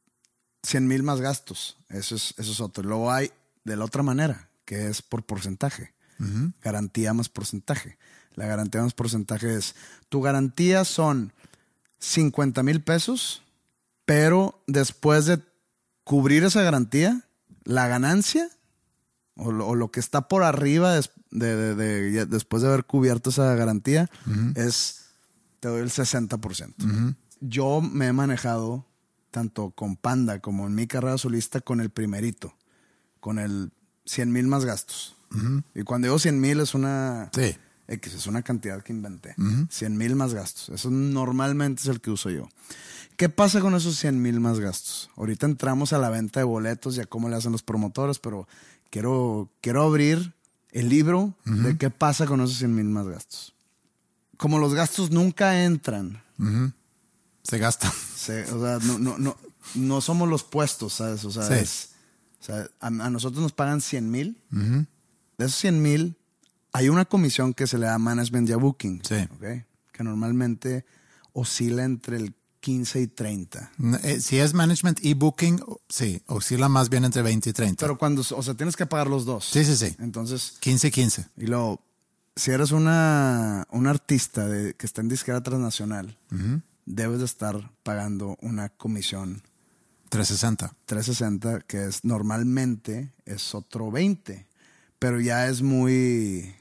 cien mil más gastos, eso es, eso es otro. Luego hay de la otra manera, que es por porcentaje. Uh-huh. Garantía más porcentaje. La garantía más porcentaje es, tu garantía son cincuenta mil pesos, pero después de cubrir esa garantía, la ganancia o lo, o lo que está por arriba de, de, de, de, después de haber cubierto esa garantía, uh-huh, es, te doy el sesenta por ciento. Uh-huh. Yo me he manejado tanto con Panda como en mi carrera solista con el primerito, con el cien mil más gastos. Uh-huh. Y cuando digo cien mil es una... Sí. X, es una cantidad que inventé. Uh-huh. cien mil más gastos. Eso normalmente es el que uso yo. ¿Qué pasa con esos cien mil más gastos? Ahorita entramos a la venta de boletos y a cómo le hacen los promotores, pero quiero, quiero abrir el libro, uh-huh, de qué pasa con esos cien mil más gastos. Como los gastos nunca entran, uh-huh, Se gastan. Se, o sea, no, no, no, no somos los puestos, ¿sabes? O sea, Sí. es, o sea a, a nosotros nos pagan cien mil. Ujú. De esos cien mil, hay una comisión que se le da management y a booking. Sí. ¿Okay? Que normalmente oscila entre el quince y treinta. Eh, Si es management y booking, sí, oscila más bien entre veinte y treinta. Pero cuando, o sea, tienes que pagar los dos. Sí, sí, sí. Entonces, quince y quince. y luego, si eres una, un artista de, que está en disquera transnacional, Ujú. debes de estar pagando una comisión trescientos sesenta. trescientos sesenta, que es normalmente es otro veinte, pero ya es muy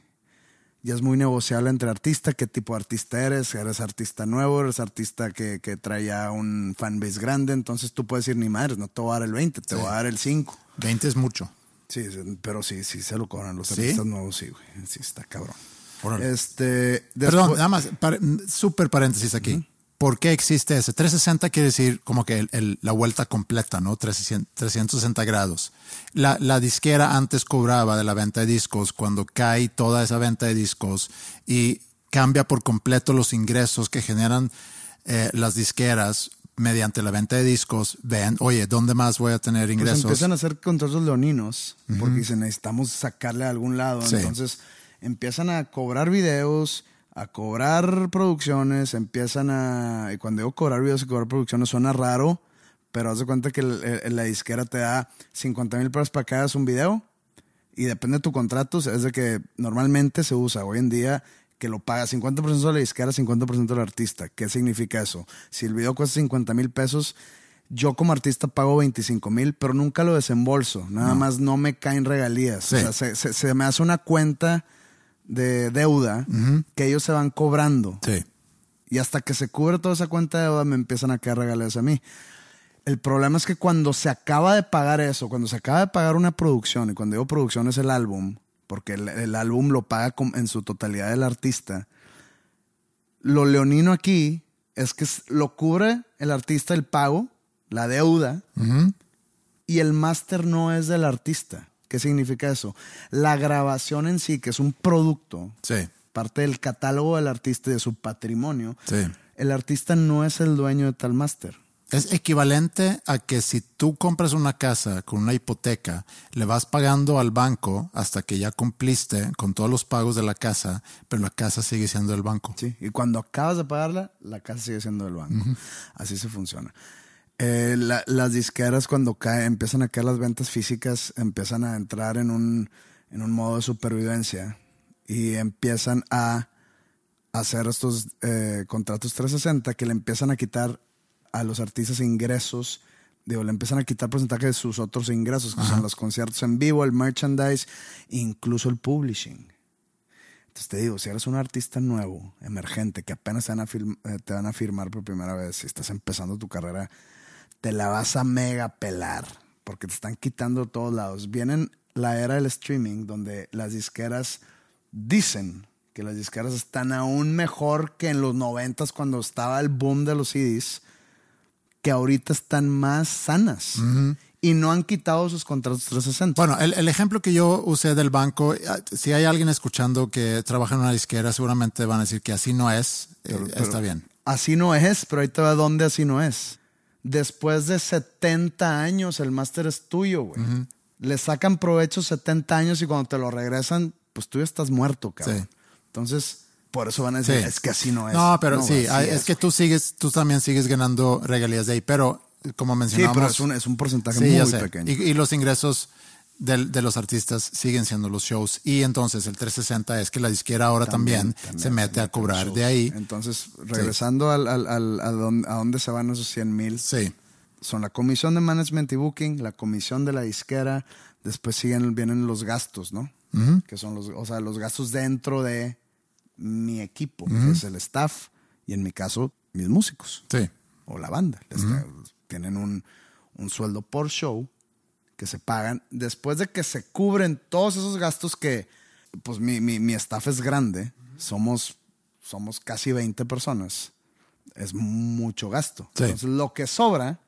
ya es muy negociable entre artista, qué tipo de artista eres, eres artista nuevo, eres artista que, que trae ya un fanbase grande, entonces tú puedes decir, ni madres, no te voy a dar el veinte, te Sí. voy a dar el cinco. veinte es mucho. Sí, sí, pero sí, sí se lo cobran los ¿Sí? artistas nuevos, sí, güey, sí está cabrón. Órale. Este, Perdón, después- nada más, par- súper paréntesis aquí. Ujú. ¿Por qué existe ese? trescientos sesenta quiere decir como que el- el- la vuelta completa, ¿no? trescientos, trescientos sesenta grados. La, la disquera antes cobraba de la venta de discos cuando cae toda esa venta de discos y cambia por completo los ingresos que generan eh, las disqueras mediante la venta de discos. Ven, oye, ¿dónde más voy a tener Pues ingresos? empiezan a hacer contratos leoninos porque dicen necesitamos sacarle a algún lado. Sí. Entonces empiezan a cobrar videos, a cobrar producciones, empiezan a... Y cuando digo cobrar videos y cobrar producciones suena raro, pero haz de cuenta que el- el- la disquera te da cincuenta mil pesos para que hagas un video y depende de tu contrato. Es de que normalmente se usa hoy en día que lo paga cincuenta por ciento de la disquera, cincuenta por ciento del artista. ¿Qué significa eso? Si el video cuesta cincuenta mil pesos, yo como artista pago veinticinco mil, pero nunca lo desembolso. Nada No. más no me caen regalías. Sí. O sea, se, se- se me hace una cuenta de deuda Ujú. que ellos se van cobrando. Sí. Y hasta que se cubre toda esa cuenta de deuda me empiezan a caer regalías a mí. El problema es que cuando se acaba de pagar eso, cuando se acaba de pagar una producción, y cuando digo producción es el álbum, porque el, el álbum lo paga con- en su totalidad el artista, lo leonino aquí es que s- lo cubre el artista el pago, la deuda, Ujú. y el máster no es del artista. ¿Qué significa eso? La grabación en sí, que es un producto, Sí. parte del catálogo del artista y de su patrimonio, Sí. el artista no es el dueño de tal máster. Es equivalente a que si tú compras una casa con una hipoteca, le vas pagando al banco hasta que ya cumpliste con todos los pagos de la casa, pero la casa sigue siendo del banco. Sí, y cuando acabas de pagarla, la casa sigue siendo del banco. Así se funciona. Eh, la- las disqueras cuando cae, empiezan a caer las ventas físicas, empiezan a entrar en un, en un modo de supervivencia y empiezan a hacer estos eh, contratos trescientos sesenta que le empiezan a quitar a los artistas ingresos, digo, le empiezan a quitar porcentaje de sus otros ingresos, que son los conciertos en vivo, el merchandise, incluso el publishing. Entonces te digo, si eres un artista nuevo, emergente, que apenas te van a, film- eh, te van a firmar por primera vez, si estás empezando tu carrera, te la vas a mega pelar, porque te están quitando de todos lados. Viene la era del streaming, donde las disqueras dicen que las disqueras están aún mejor que en los noventas, cuando estaba el boom de los C Ds, que ahorita están más sanas. Y no han quitado sus contratos trescientos sesenta. Bueno, el, el ejemplo que yo usé del banco, eh, si hay alguien escuchando que trabaja en una disquera, seguramente van a decir que así no es. eh, Pero- pero está bien. Así no es, pero ahí te va dónde así no es. Después de setenta años, el máster es tuyo, güey. Le sacan provecho setenta años y cuando te lo regresan, pues tú ya estás muerto, cabrón. Sí. Entonces, por eso van a decir, Sí. es que así no es. No, pero sí, así hay- es, que tú sigues, tú también sigues ganando regalías de ahí, pero como Sí, mencionamos. pero es un, es un porcentaje Sí, ya muy sé. pequeño. Y, y los ingresos del- de los artistas siguen siendo los shows. Y entonces el trescientos sesenta es que la disquera ahora también, también se mete a en cobrar shows. de ahí. Entonces, regresando al, al- al- a, dónde, a dónde se van esos cien mil, Sí. son la comisión de management y booking, la comisión de la disquera, después siguen, vienen los gastos, ¿no? Ujú. Que son los, o sea, los gastos dentro de mi equipo, que es el staff, y en mi caso, mis músicos Sí. o la banda. Les tra- Tienen un, un sueldo por show que se pagan después de que se cubren todos esos gastos que, pues mi, mi, mi staff es grande, somos, somos casi veinte personas, es mucho gasto. Sí. Entonces lo que sobra,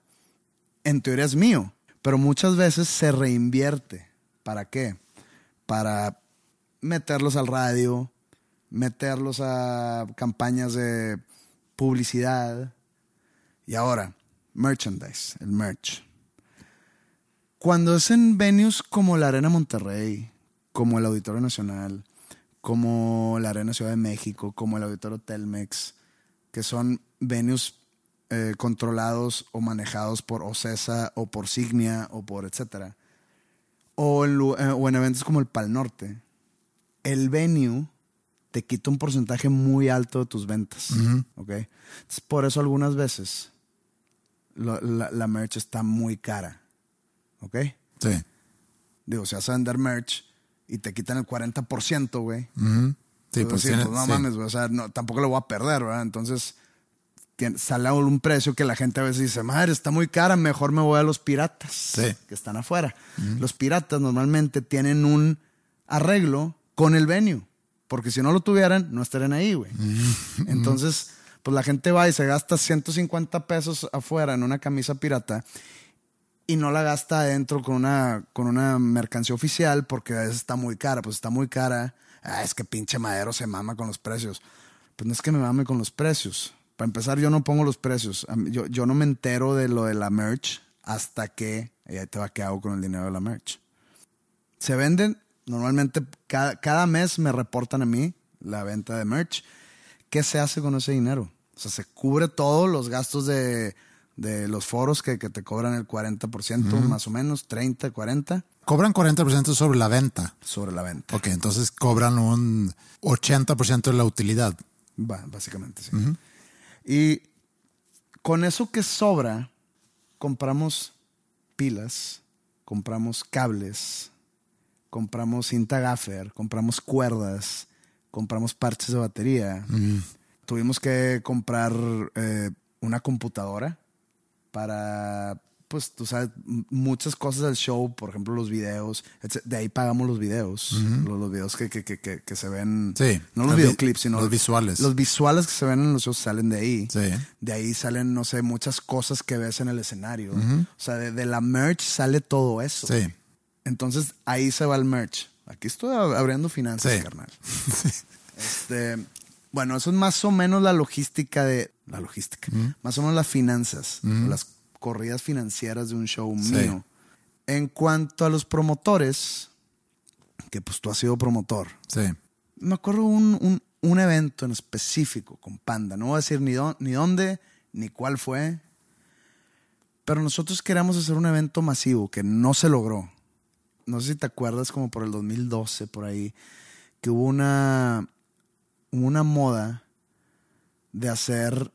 en teoría es mío, pero muchas veces se reinvierte. ¿Para qué? Para meterlos al radio, meterlos a campañas de publicidad, Y ahora, merchandise, el merch. Cuando es en venues como la Arena Monterrey, como el Auditorio Nacional, como la Arena Ciudad de México, como el Auditorio Telmex, que son venues eh, controlados o manejados por Ocesa o por Signia o por etcétera, o en, eh, o en eventos como el Pal Norte, el venue te quita un porcentaje muy alto de tus ventas. Uh-huh. ¿Okay? Entonces, por eso algunas veces lo, la, la merch está muy cara. ¿Ok? Sí. Digo, si vas a vender merch y te quitan el cuarenta por ciento, güey. Uh-huh. Sí, pues, pues, sí, tiene, pues no sí. mames, güey. O sea, no, tampoco lo voy a perder, ¿verdad? Entonces, tiene, sale a un precio que la gente a veces dice, madre, está muy cara, mejor me voy a los piratas sí. que están afuera. Uh-huh. Los piratas normalmente tienen un arreglo con el venue, porque si no lo tuvieran, no estarían ahí, güey. Uh-huh. Entonces, pues la gente va y se gasta ciento cincuenta pesos afuera en una camisa pirata y no la gasta adentro con una, con una mercancía oficial porque a veces está muy cara. Pues está muy cara. Ah, es que pinche Madero se mama con los precios. Pues no es que me mame con los precios. Para empezar, yo no pongo los precios. Yo, yo no me entero de lo de la merch hasta que... Y ahí te va, ¿qué hago con el dinero de la merch? Se venden, normalmente cada, cada mes me reportan a mí la venta de merch. ¿Qué se hace con ese dinero? O sea, se cubre todos los gastos de... de los foros que, que te cobran el cuarenta por ciento, uh-huh. más o menos, treinta, cuarenta. Cobran cuarenta por ciento sobre la venta. Sobre la venta. Ok, entonces cobran un ochenta por ciento de la utilidad. Va, básicamente, sí. Uh-huh. Y con eso que sobra, compramos pilas, compramos cables, compramos cinta gaffer, compramos cuerdas, compramos parches de batería. Uh-huh. Tuvimos que comprar eh, una computadora para, pues, tú sabes, muchas cosas del show, por ejemplo, los videos. De ahí pagamos los videos. Uh-huh. Los, los videos que, que, que, que, que se ven. Sí. No los, los videoclips, sino los visuales. Los visuales que se ven en los shows salen de ahí. Sí. De ahí salen, no sé, muchas cosas que ves en el escenario. Uh-huh. O sea, de, de la merch sale todo eso. Sí. Entonces, ahí se va el merch. Aquí estoy abriendo finanzas, sí. carnal. Sí. Este... Bueno, eso es más o menos la logística de... La logística. Mm. Más o menos las finanzas. Mm. Las corridas financieras de un show sí. mío. En cuanto a los promotores, que pues tú has sido promotor. Sí. Me acuerdo un, un, un evento en específico con Panda. No voy a decir ni, do, ni dónde, ni cuál fue. Pero nosotros queríamos hacer un evento masivo que no se logró. No sé si te acuerdas, como por el dos mil doce, por ahí, que hubo una... una moda de hacer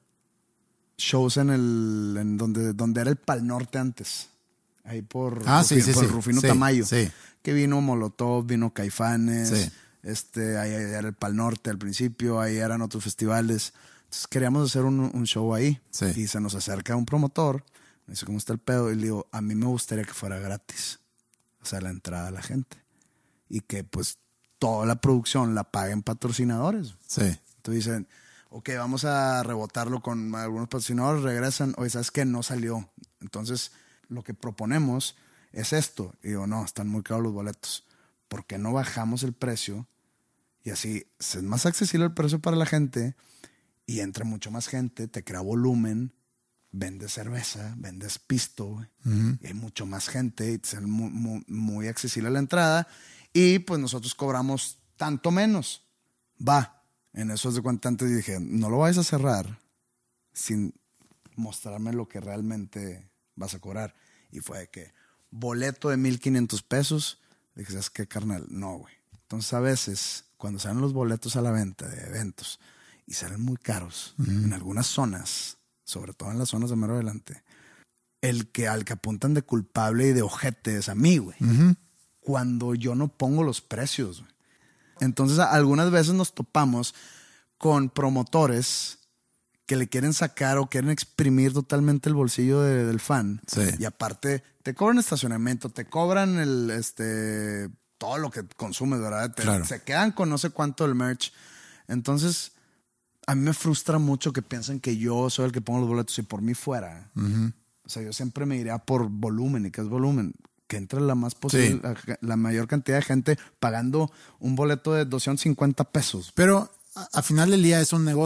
shows en el en donde, donde era el Pal Norte antes. Ahí por, ah, Rufino, sí, sí, por sí. Rufino sí, Tamayo. Sí. Que vino Molotov, vino Caifanes. Sí. Este, ahí era el Pal Norte al principio, ahí eran otros festivales. Entonces queríamos hacer un, un show ahí. Sí. Y se nos acerca un promotor, me dice cómo está el pedo, y le digo, a mí me gustaría que fuera gratis. O sea, la entrada a la gente. Y que pues toda la producción la paguen patrocinadores. Sí. Entonces dicen, ok, vamos a rebotarlo con algunos patrocinadores, regresan, oye, ¿sabes qué? No salió. Entonces, lo que proponemos es esto. Y digo, no, están muy caros los boletos. ¿Por qué no bajamos el precio? Y así es más accesible el precio para la gente y entra mucho más gente, te crea volumen, vendes cerveza, vendes pisto, uh-huh. y hay mucho más gente y es muy, muy, muy accesible la entrada. Y pues nosotros cobramos tanto menos. Va. En eso de cuenta antes dije, no lo vayas a cerrar sin mostrarme lo que realmente vas a cobrar. Y fue de que boleto de mil quinientos pesos. Dije, ¿sabes qué, carnal? No, güey. Entonces a veces, cuando salen los boletos a la venta de eventos y salen muy caros, uh-huh. en algunas zonas, sobre todo en las zonas de mero adelante, el que al que apuntan de culpable y de ojete es a mí, güey. Uh-huh. Cuando yo no pongo los precios. Entonces, algunas veces nos topamos con promotores que le quieren sacar o quieren exprimir totalmente el bolsillo de, del fan. Sí. Y aparte, te cobran estacionamiento, te cobran el este todo lo que consumes, ¿verdad? Te, claro. Se quedan con no sé cuánto del merch. Entonces, a mí me frustra mucho que piensen que yo soy el que pongo los boletos y por mí fuera. Uh-huh. O sea, yo siempre me iría por volumen. ¿Y qué es volumen? Que entre la más posible, sí. la, la mayor cantidad de gente pagando un boleto de doscientos cincuenta pesos. Pero a, a final del día es un negocio.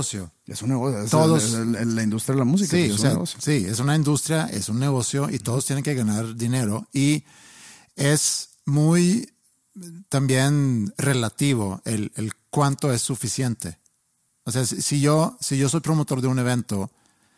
Es un negocio. Es Todos, el, el, la industria de la música. Sí, es o un sea, negocio. sí, es una industria, es un negocio y todos tienen que ganar dinero. Y es muy también relativo el, el cuánto es suficiente. O sea, si, si, yo, si yo soy promotor de un evento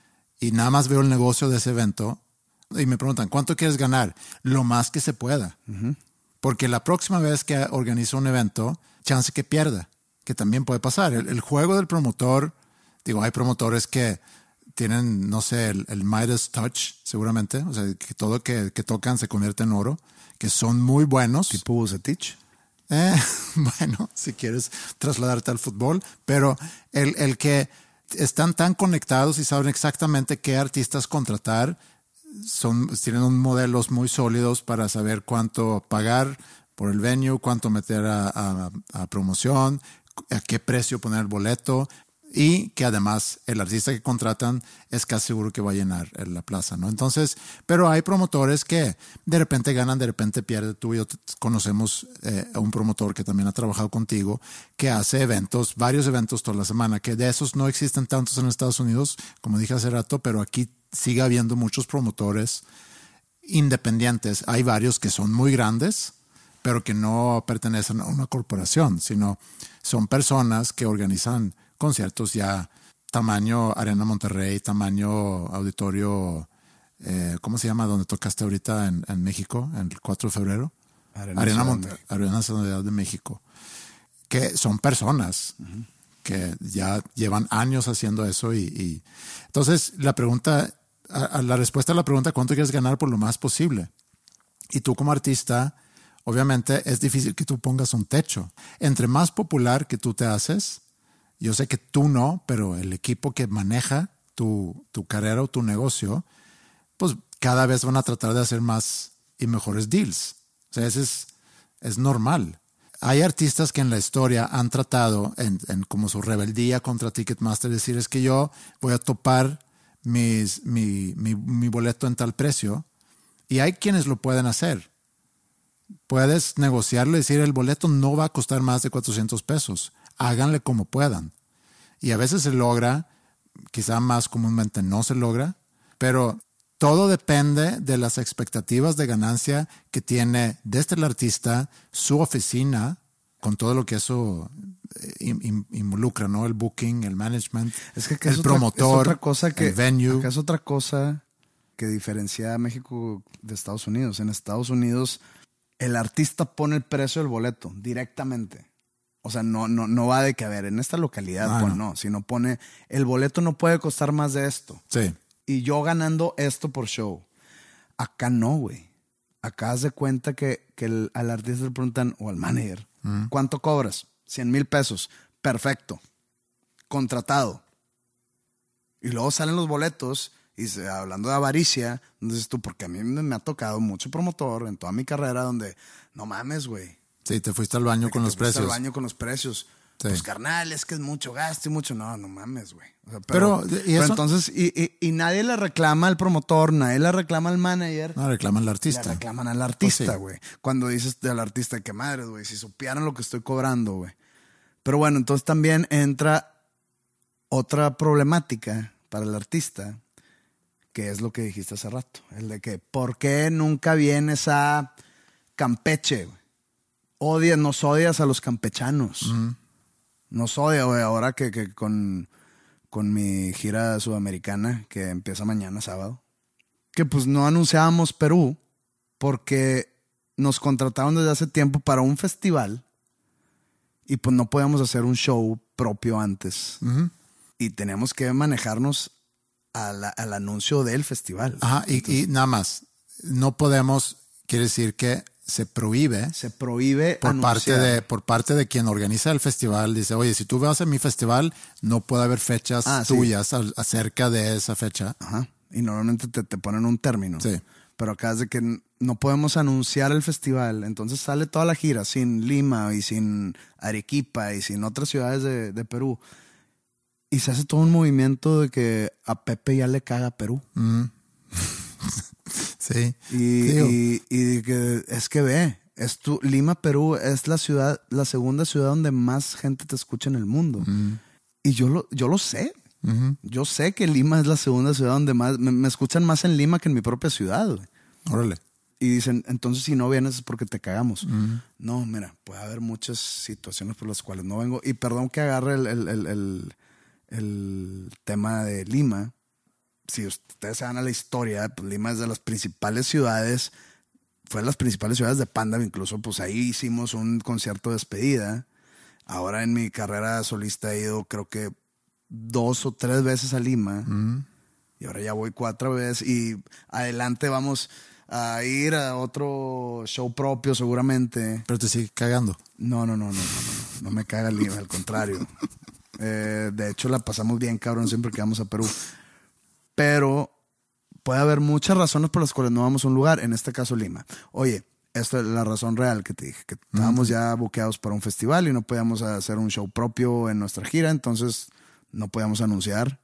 y nada más veo el negocio de ese evento y me preguntan, ¿cuánto quieres ganar? Lo más que se pueda. Uh-huh. Porque la próxima vez que organizo un evento, chance que pierda, que también puede pasar. El, el juego del promotor, digo, hay promotores que tienen, no sé, el, el Midas Touch, seguramente. O sea, que todo que, que tocan se convierte en oro, que son muy buenos. Tipo Bucetich. Eh, bueno, si quieres trasladarte al fútbol, pero el, el que están tan conectados y saben exactamente qué artistas contratar, son, tienen unos modelos muy sólidos para saber cuánto pagar por el venue, cuánto meter a, a, a promoción, a qué precio poner el boleto, y que además el artista que contratan es casi seguro que va a llenar la plaza, ¿no? Entonces, pero hay promotores que de repente ganan, de repente pierden. Tú y yo conocemos eh, a un promotor que también ha trabajado contigo, que hace eventos, varios eventos toda la semana, que de esos no existen tantos en Estados Unidos, como dije hace rato, pero aquí sigue habiendo muchos promotores independientes. Hay varios que son muy grandes, pero que no pertenecen a una corporación, sino son personas que organizan conciertos ya tamaño Arena Monterrey, tamaño auditorio, eh, ¿cómo se llama? Donde tocaste ahorita en, en México, en el cuatro de febrero. Arena, Arena Monterrey, Arena Ciudad de México. Que son personas uh-huh. que ya llevan años haciendo eso. Y, y entonces la pregunta, a, a la respuesta a la pregunta, ¿cuánto quieres ganar por lo más posible? Y tú como artista, obviamente es difícil que tú pongas un techo. Entre más popular que tú te haces, yo sé que tú no, pero el equipo que maneja tu, tu carrera o tu negocio, pues cada vez van a tratar de hacer más y mejores deals. O sea, eso es, es normal. Hay artistas que en la historia han tratado, en, en como su rebeldía contra Ticketmaster, decir es que yo voy a topar mis, mi, mi, mi boleto en tal precio. Y hay quienes lo pueden hacer. Puedes negociarlo y decir el boleto no va a costar más de cuatrocientos pesos. Háganle como puedan. Y a veces se logra, quizá más comúnmente no se logra, pero todo depende de las expectativas de ganancia que tiene desde el artista, su oficina, con todo lo que eso involucra, ¿no? El booking, el management, es que el es promotor, otra, es otra cosa que, el venue. Acá es otra cosa que diferencia a México de Estados Unidos. En Estados Unidos, el artista pone el precio del boleto directamente. O sea, no, no, no va de que, a ver, en esta localidad, ah, pues no. no, sino pone, el boleto no puede costar más de esto. Sí. Y yo ganando esto por show. Acá no, güey. Acá haz de cuenta que, que el, al artista le preguntan, o al manager, mm. ¿cuánto cobras? cien mil pesos. Perfecto. Contratado. Y luego salen los boletos, y se, hablando de avaricia, dices tú, porque a mí me ha tocado mucho promotor en toda mi carrera donde, no mames, güey. Sí, te fuiste al baño con los precios. Te fuiste al baño con los precios. Sí. Pues carnal, es que es mucho gasto y mucho. No, no mames, güey. O sea, pero, pero, ¿y pero eso? Entonces, y, y, y nadie le reclama al promotor, nadie le reclama al manager. No, reclaman al artista. Le reclaman al artista, güey. Pues sí. Cuando dices del artista, qué madre, güey, si supieran lo que estoy cobrando, güey. Pero bueno, entonces también entra otra problemática para el artista, que es lo que dijiste hace rato. El de que, ¿por qué nunca vienes a Campeche, güey? Odias, nos odias a los campechanos. Uh-huh. Nos odia, güey, ahora que, que con, con mi gira sudamericana, que empieza mañana sábado, que pues no anunciábamos Perú porque nos contrataron desde hace tiempo para un festival y pues no podíamos hacer un show propio antes. Uh-huh. Y teníamos que manejarnos a la, al anuncio del festival. Ajá, y, Entonces, y nada más, no podemos, quiere decir que se prohíbe. Se prohíbe por parte de por parte de quien organiza el festival. Dice, oye, si tú vas a mi festival, no puede haber fechas ah, tuyas sí. acerca de esa fecha. Ajá. Y normalmente te, te ponen un término. Sí. Pero acá es de que no podemos anunciar el festival. Entonces sale toda la gira sin Lima y sin Arequipa y sin otras ciudades de, de Perú. Y se hace todo un movimiento de que a Pepe ya le caga Perú. Mm. Sí. Y, y, y que es que ve, es tu, Lima, Perú es la ciudad, la segunda ciudad donde más gente te escucha en el mundo. Mm. Y yo lo, yo lo sé. Uh-huh. Yo sé que Lima es la segunda ciudad donde más... Me, me escuchan más en Lima que en mi propia ciudad, güey. Órale. Y dicen, entonces si no vienes es porque te cagamos. Uh-huh. No, mira, puede haber muchas situaciones por las cuales no vengo. Y perdón que agarre el, el, el, el, el tema de Lima. Si ustedes se van a la historia, pues Lima es de las principales ciudades, fue de las principales ciudades de Panda, incluso pues ahí hicimos un concierto de despedida. Ahora en mi carrera solista he ido creo que dos o tres veces a Lima. Uh-huh. Y ahora ya voy cuatro veces y adelante vamos a ir a otro show propio seguramente. Pero te sigue cagando. No, no, no, no, no, no, no me caga Lima, al contrario. Eh, de hecho la pasamos bien, cabrón, siempre que vamos a Perú. Pero puede haber muchas razones por las cuales no vamos a un lugar, en este caso Lima. Oye, esta es la razón real que te dije, que estábamos uh-huh. ya buqueados para un festival y no podíamos hacer un show propio en nuestra gira, entonces no podíamos anunciar.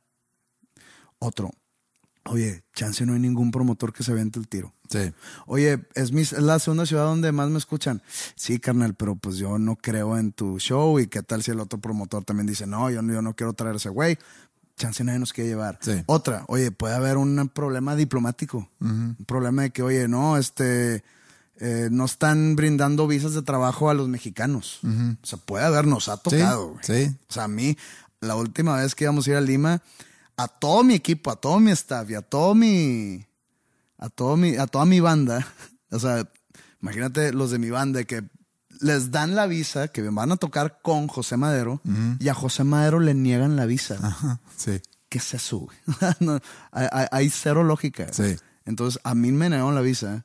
Otro, oye, chance no hay ningún promotor que se aviente el tiro. Sí. Oye, es, mi, es la segunda ciudad donde más me escuchan. Sí, carnal, pero pues yo no creo en tu show. ¿Y qué tal si el otro promotor también dice, no, yo, yo no quiero traer ese güey? Chance nadie nos quiere llevar. Sí. Otra, oye, puede haber un problema diplomático. Uh-huh. Un problema de que, oye, no, este... Eh, no están brindando visas de trabajo a los mexicanos. Uh-huh. O sea, puede haber, nos ha tocado. Sí, sí. O sea, a mí, la última vez que íbamos a ir a Lima, a todo mi equipo, a todo mi staff y a todo mi... A, todo mi, a toda mi banda, o sea, imagínate los de mi banda que les dan la visa, que van a tocar con José Madero, uh-huh. y a José Madero le niegan la visa. Ajá, sí. ¿Qué se sube? no, hay, hay cero lógica. Sí. Entonces, a mí me negaron la visa.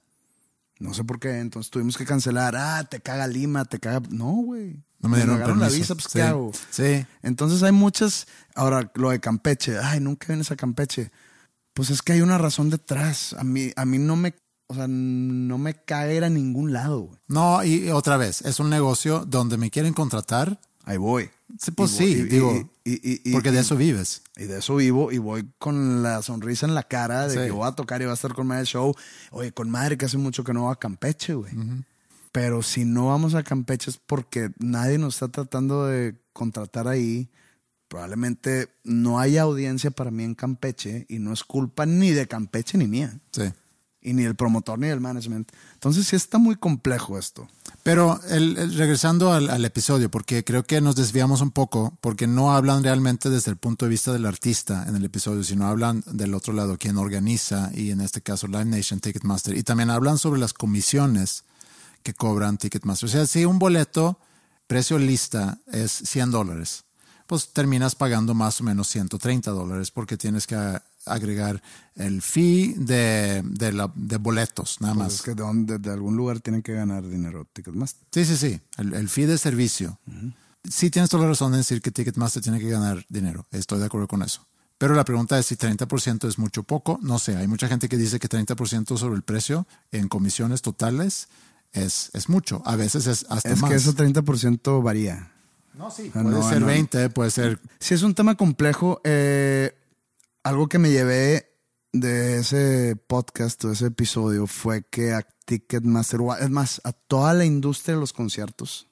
No sé por qué. Entonces, tuvimos que cancelar. Ah, te caga Lima, te caga... No, güey. No me dieron negaron permiso. la visa, pues, sí. ¿qué hago? Sí. Entonces, hay muchas... Ahora, lo de Campeche. Ay, nunca vienes a Campeche. Pues es que hay una razón detrás. A mí, a mí no me... O sea, no me cae ir a ningún lado, güey. No, y otra vez, es un negocio donde me quieren contratar. Ahí voy. Sí, pues y sí, voy, y, digo, y, y, y, porque y, de eso vives. Y de eso vivo y voy con la sonrisa en la cara de sí. que voy a tocar y va a estar con madre el show. Oye, con madre que hace mucho que no va a Campeche, güey. Uh-huh. Pero si no vamos a Campeche es porque nadie nos está tratando de contratar ahí. Probablemente no haya audiencia para mí en Campeche y no es culpa ni de Campeche ni mía. Sí. Y ni el promotor ni el management. Entonces sí está muy complejo esto. Pero el, el, regresando al, al episodio, porque creo que nos desviamos un poco, porque no hablan realmente desde el punto de vista del artista en el episodio, sino hablan del otro lado, quien organiza, y en este caso Live Nation, Ticketmaster. Y también hablan sobre las comisiones que cobran Ticketmaster. O sea, si un boleto, precio lista, es cien dólares, pues terminas pagando más o menos ciento treinta dólares porque tienes que agregar el fee de, de, la, de boletos, nada pues más. Es que de, donde, de algún lugar tienen que ganar dinero Ticketmaster. Sí, sí, sí. El, el fee de servicio. Uh-huh. Sí tienes toda la razón en decir que Ticketmaster tiene que ganar dinero. Estoy de acuerdo con eso. Pero la pregunta es si treinta por ciento es mucho o poco. No sé. Hay mucha gente que dice que treinta por ciento sobre el precio en comisiones totales es, es mucho. A veces es hasta es más. Es que ese treinta por ciento varía. No, sí. O sea, puede no, ser no, veinte, puede ser... Sí, es un tema complejo. Eh, algo que me llevé de ese podcast o ese episodio fue que a Ticketmaster, es más, a toda la industria de los conciertos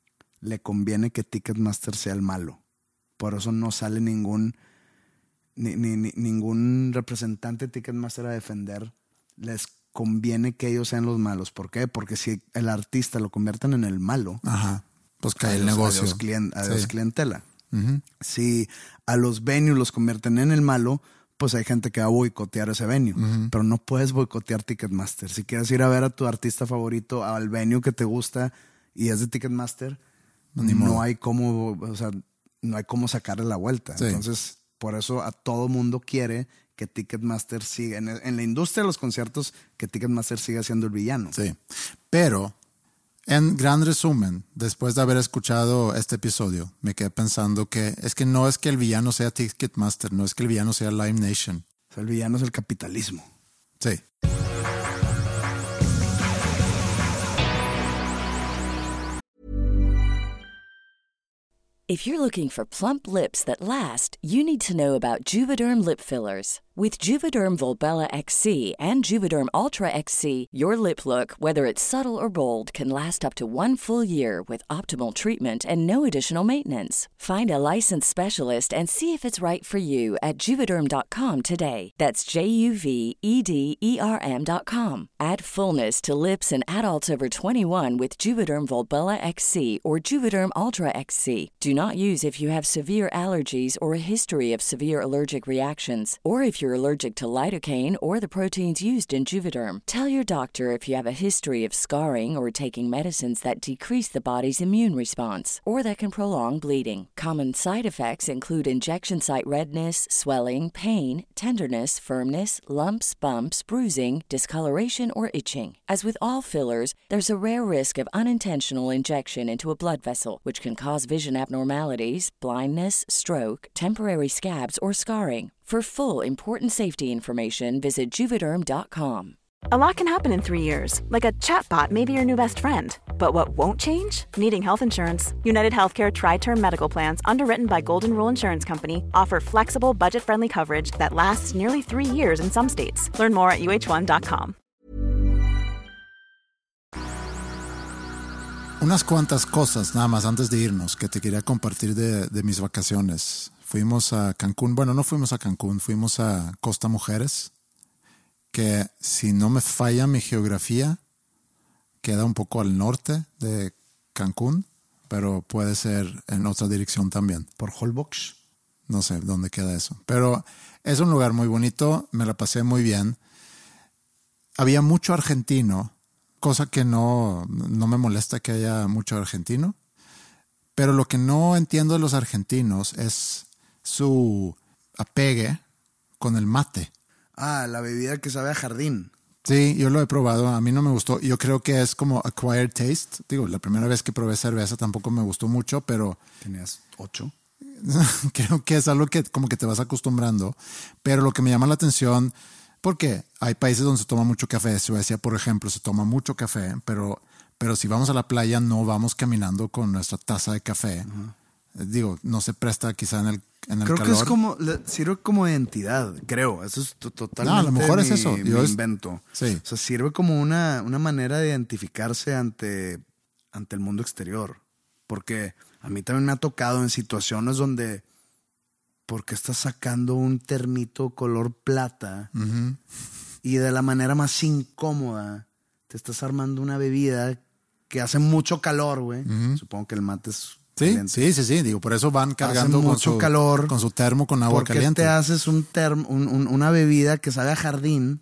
le conviene que Ticketmaster sea el malo. Por eso no sale ningún ni, ni, ni, ningún representante de Ticketmaster a defender. Les conviene que ellos sean los malos. ¿Por qué? Porque si el artista lo convierten en el malo, ajá, pues cae el adiós, negocio. Adiós, client, adiós sí. clientela. Uh-huh. Si a los venues los convierten en el malo, pues hay gente que va a boicotear ese venue. Uh-huh. Pero no puedes boicotear Ticketmaster. Si quieres ir a ver a tu artista favorito al venue que te gusta y es de Ticketmaster, Ni no modo. hay cómo, o sea, no hay cómo sacarle la vuelta. Sí. Entonces, por eso a todo mundo quiere que Ticketmaster siga, en, en la industria de los conciertos, que Ticketmaster siga siendo el villano. Sí, pero en gran resumen, después de haber escuchado este episodio, me quedé pensando que es que no es que el villano sea Ticketmaster, no es que el villano sea Live Nation. O sea, el villano es el capitalismo. Sí. If you're looking for plump lips that last, you need to know about Juvederm lip fillers. With Juvederm Volbella X C and Juvederm Ultra X C, your lip look, whether it's subtle or bold, can last up to one full year with optimal treatment and no additional maintenance. Find a licensed specialist and see if it's right for you at Juvederm dot com today. That's J U V E D E R M dot com. Add fullness to lips in adults over twenty-one with Juvederm Volbella X C or Juvederm Ultra X C. Do not use if you have severe allergies or a history of severe allergic reactions, or if you're allergic to lidocaine or the proteins used in Juvederm. Tell your doctor if you have a history of scarring or taking medicines that decrease the body's immune response or that can prolong bleeding. Common side effects include injection site redness, swelling, pain, tenderness, firmness, lumps, bumps, bruising, discoloration, or itching. As with all fillers, there's a rare risk of unintentional injection into a blood vessel, which can cause vision abnormalities, blindness, stroke, temporary scabs, or scarring. For full, important safety information, visit Juvederm dot com. A lot can happen in three years, like a chatbot may be your new best friend. But what won't change? Needing health insurance. United Healthcare Tri-Term Medical Plans, underwritten by Golden Rule Insurance Company, offer flexible, budget-friendly coverage that lasts nearly three years in some states. Learn more at U H one dot com. Unas cuantas cosas nada más antes de irnos que te quería compartir de, de mis vacaciones. Fuimos a Cancún, bueno, no fuimos a Cancún, fuimos a Costa Mujeres, que si no me falla mi geografía, queda un poco al norte de Cancún, pero puede ser en otra dirección también. ¿Por Holbox? No sé dónde queda eso. Pero es un lugar muy bonito, me la pasé muy bien. Había mucho argentino, cosa que no, no me molesta que haya mucho argentino. Pero lo que no entiendo de los argentinos es su apegue con el mate. Ah, la bebida que sabe a jardín. Sí, yo lo he probado, a mí no me gustó. Yo creo que es como acquired taste. Digo, la primera vez que probé cerveza tampoco me gustó mucho, pero... ¿Tenías ocho? Creo que es algo que como que te vas acostumbrando. Pero lo que me llama la atención, porque hay países donde se toma mucho café. Suecia, por ejemplo, se toma mucho café, pero, pero si vamos a la playa no vamos caminando con nuestra taza de café. Uh-huh. Digo, no se presta quizá en el En el creo calor. que es como, sirve como identidad, creo. Eso es to- totalmente no, a lo mejor mi, es eso. mi Yo invento. Es, sí. O sea, sirve como una, una manera de identificarse ante, ante el mundo exterior. Porque a mí también me ha tocado en situaciones donde, ¿por qué estás sacando un termito color plata? Uh-huh. Y de la manera más incómoda te estás armando una bebida que hace mucho calor, güey. Uh-huh. Supongo que el mate es... Sí, sí, sí, sí, digo, por eso van cargando Hace con mucho su, calor, con su termo con agua porque caliente. ¿Por qué te haces un termo, un, un, una bebida que sabe a jardín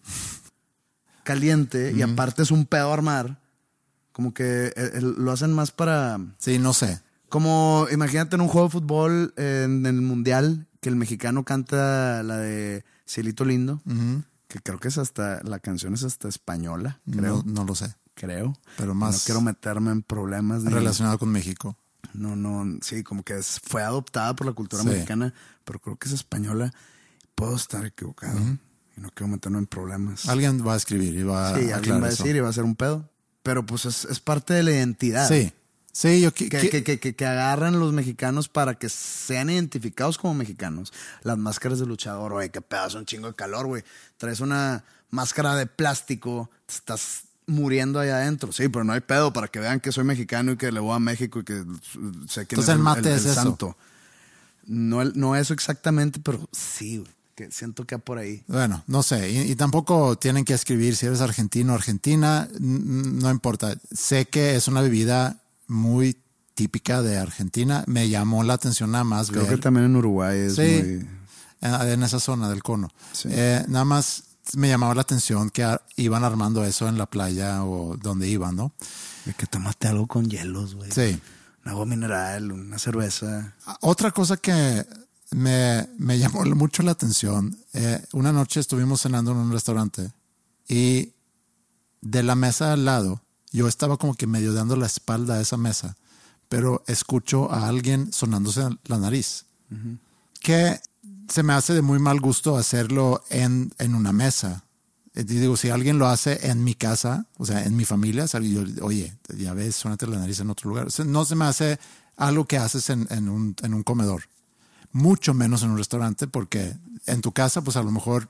caliente mm. y aparte es un pedo armar? Como que el, el, lo hacen más para... Sí, no sé. Como, imagínate en un juego de fútbol en, en el Mundial, que el mexicano canta la de Cielito Lindo, uh-huh. que creo que es hasta, la canción es hasta española, creo. No, no lo sé. Creo. Pero más... No quiero meterme en problemas. Relacionado ni... con México. No, no, sí, como que es, fue adoptada por la cultura sí. mexicana, pero creo que es española. Puedo estar equivocado uh-huh. y no quiero meterme en problemas. Alguien va a escribir y va sí, a alguien va a decir eso. Y va a hacer un pedo. Pero pues es, es parte de la identidad. Sí, sí, yo que, que, que, que, que agarran los mexicanos para que sean identificados como mexicanos. Las máscaras de luchador, güey, qué pedazo, un chingo de calor, güey. Traes una máscara de plástico, te estás muriendo allá adentro. Sí, pero no hay pedo para que vean que soy mexicano y que le voy a México y que sé quién Entonces es el, el mate el, es el eso. santo. No, no eso exactamente, pero sí, güey. Que siento que va por ahí. Bueno, no sé. Y, y tampoco tienen que escribir si eres argentino o argentina. N- no importa. Sé que es una bebida muy típica de Argentina. Me llamó la atención nada más Creo ver. que también en Uruguay es sí, muy... En, en esa zona del cono. Sí. Eh, nada más me llamaba la atención que a, iban armando eso en la playa o donde iban, ¿no? Y que tomaste algo con hielos, güey. Sí. Un agua mineral, una cerveza. Otra cosa que me, me llamó mucho la atención. Eh, una noche estuvimos cenando en un restaurante y de la mesa al lado, yo estaba como que medio dando la espalda a esa mesa, pero escucho a alguien sonándose la nariz. Uh-huh. Que se me hace de muy mal gusto hacerlo en, en una mesa. Y digo, si alguien lo hace en mi casa, o sea, en mi familia, yo, oye, ya ves, suénate la nariz en otro lugar. O sea, no se me hace algo que haces en, en, un, en un comedor. Mucho menos en un restaurante, porque en tu casa, pues a lo mejor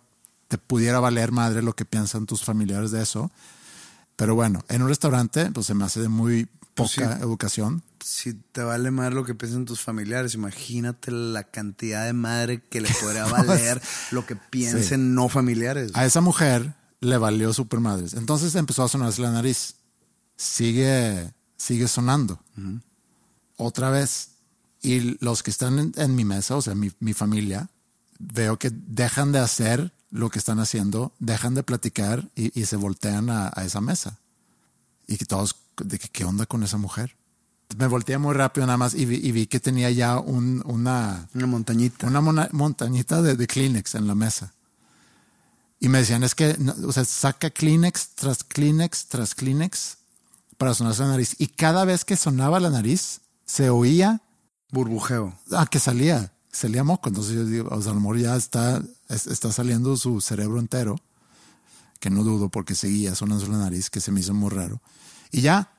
te pudiera valer madre lo que piensan tus familiares de eso. Pero bueno, en un restaurante, pues se me hace de muy poca Pues sí. educación. Si te vale madre lo que piensan tus familiares, imagínate la cantidad de madre que le podría valer lo que piensen Sí. no familiares. A esa mujer le valió super madres. Entonces empezó a sonarse la nariz. Sigue, sigue sonando. Uh-huh. Otra vez. Y los que están en, en mi mesa, o sea, mi, mi familia, veo que dejan de hacer lo que están haciendo, dejan de platicar y, y se voltean a, a esa mesa. Y que todos, de que, ¿qué onda con esa mujer? Me volteé muy rápido nada más y vi, y vi que tenía ya un, una... Una montañita. Una mona, montañita de, de Kleenex en la mesa. Y me decían, es que, no, o sea, saca Kleenex tras Kleenex tras Kleenex para sonarse la nariz. Y cada vez que sonaba la nariz, se oía... Burbujeo. Ah, que salía, salía moco. Entonces yo digo, o sea, a lo mejor ya está, es, está saliendo su cerebro entero, que no dudo porque seguía sonando la nariz, que se me hizo muy raro. Y ya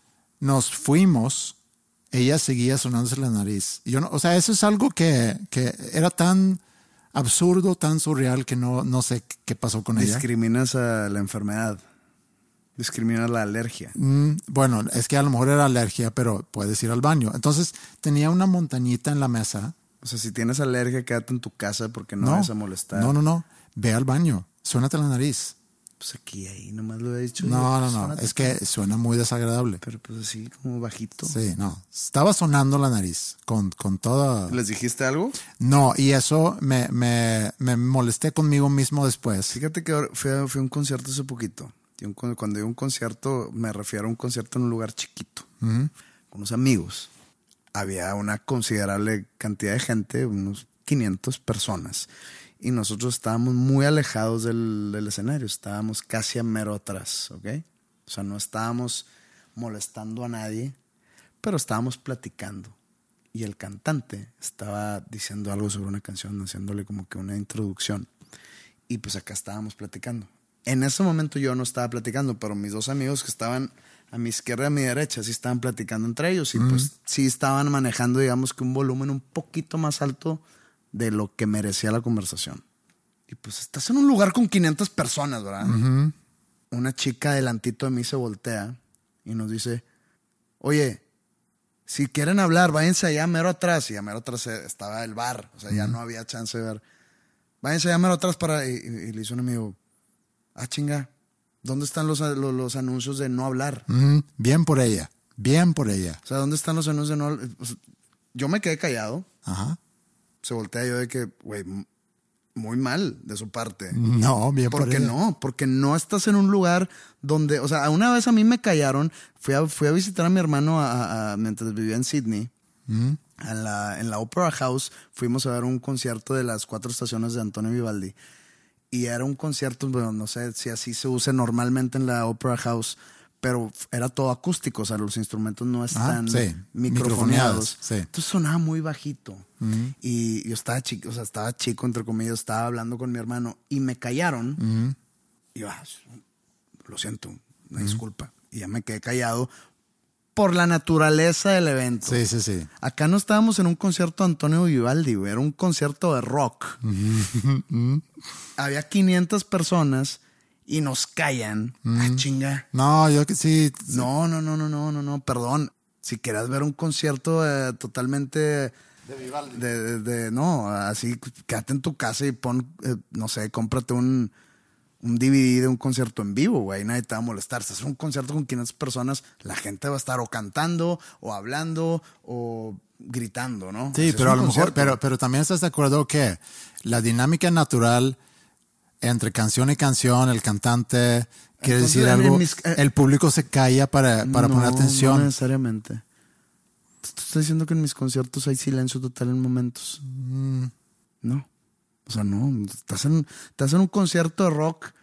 nos fuimos, ella seguía sonándose la nariz. Y yo no, o sea, eso es algo que, que era tan absurdo, tan surreal que no, no sé qué pasó con ella. Discriminas a la enfermedad. Discriminas la alergia. Mm, bueno, es que a lo mejor era alergia, pero puedes ir al baño. Entonces tenía una montañita en la mesa. O sea, si tienes alergia, quédate en tu casa porque no, no vas a molestar. No, no, no. Ve al baño. Suénate la nariz. Pues aquí, ahí, nomás lo he dicho. No, yo, no, no. Es que suena muy desagradable. Pero pues así, como bajito. Sí, no. Estaba sonando la nariz con, con toda... ¿Les dijiste algo? No, y eso me, me, me molesté conmigo mismo después. Fíjate que fui a, fui a un concierto hace poquito. Cuando digo un concierto, me refiero a un concierto en un lugar chiquito, uh-huh. con unos amigos. Había una considerable cantidad de gente, unos quinientas personas. Y nosotros estábamos muy alejados del, del escenario. Estábamos casi a mero atrás, ¿ok? O sea, no estábamos molestando a nadie, pero estábamos platicando. Y el cantante estaba diciendo algo sobre una canción, haciéndole como que una introducción. Y pues acá estábamos platicando. En ese momento yo no estaba platicando, pero mis dos amigos que estaban a mi izquierda y a mi derecha sí estaban platicando entre ellos y mm. pues sí estaban manejando, digamos que un volumen un poquito más alto de lo que merecía la conversación. Y pues estás en un lugar con quinientas personas, ¿verdad? Uh-huh. Una chica delantito de mí se voltea y nos dice, oye, si quieren hablar, váyanse allá mero atrás. Y a mero atrás estaba el bar, o sea, uh-huh. ya no había chance de ver. Váyanse allá mero atrás para... Y, y, y le hizo un amigo... Ah, chinga, ¿dónde están los, los, los anuncios de no hablar? Mm, bien por ella, bien por ella. O sea, ¿dónde están los anuncios de no hablar? O sea, yo me quedé callado. Ajá. Se voltea yo de que, güey, muy mal de su parte. No, bien por ella. ¿Por qué no? Porque no estás en un lugar donde, o sea, una vez a mí me callaron, fui a, fui a visitar a mi hermano a, a, mientras vivía en Sydney. Mm. En, la, en la Opera House fuimos a ver un concierto de las cuatro estaciones de Antonio Vivaldi. Y era un concierto, bueno, no sé si así se usa normalmente en la Opera House, pero era todo acústico, o sea, los instrumentos no están ah, sí. microfoneados. Sí. Entonces sonaba muy bajito. Uh-huh. Y yo estaba chico, o sea, estaba chico, entre comillas, estaba hablando con mi hermano y me callaron. Uh-huh. Y yo, ah, lo siento, una uh-huh. disculpa. Y ya me quedé callado por la naturaleza del evento. Sí, sí, sí. Acá no estábamos en un concierto de Antonio Vivaldi, güey. Era un concierto de rock. Uh-huh. Había quinientas personas y nos callan. Uh-huh. Ah, chinga. No, yo que sí. No, no, no, no, no, no, no. Perdón. Si quieras ver un concierto eh, totalmente... De Vivaldi. De, de, de, no, así, quédate en tu casa y pon, eh, no sé, cómprate un... un D V D de un concierto en vivo, güey. Nadie te va a molestar. Si es un concierto con quinientas personas, la gente va a estar o cantando, o hablando, o gritando, ¿no? Sí, si pero a lo concierto. mejor, pero, pero también estás de acuerdo que la dinámica natural entre canción y canción, el cantante quiere Entonces, decir algo, mis, eh, el público se calla para, para no, poner atención. No necesariamente. Tú estás diciendo que en mis conciertos hay silencio total en momentos. Mm. No. O sea, no, estás en, estás en un concierto de rock,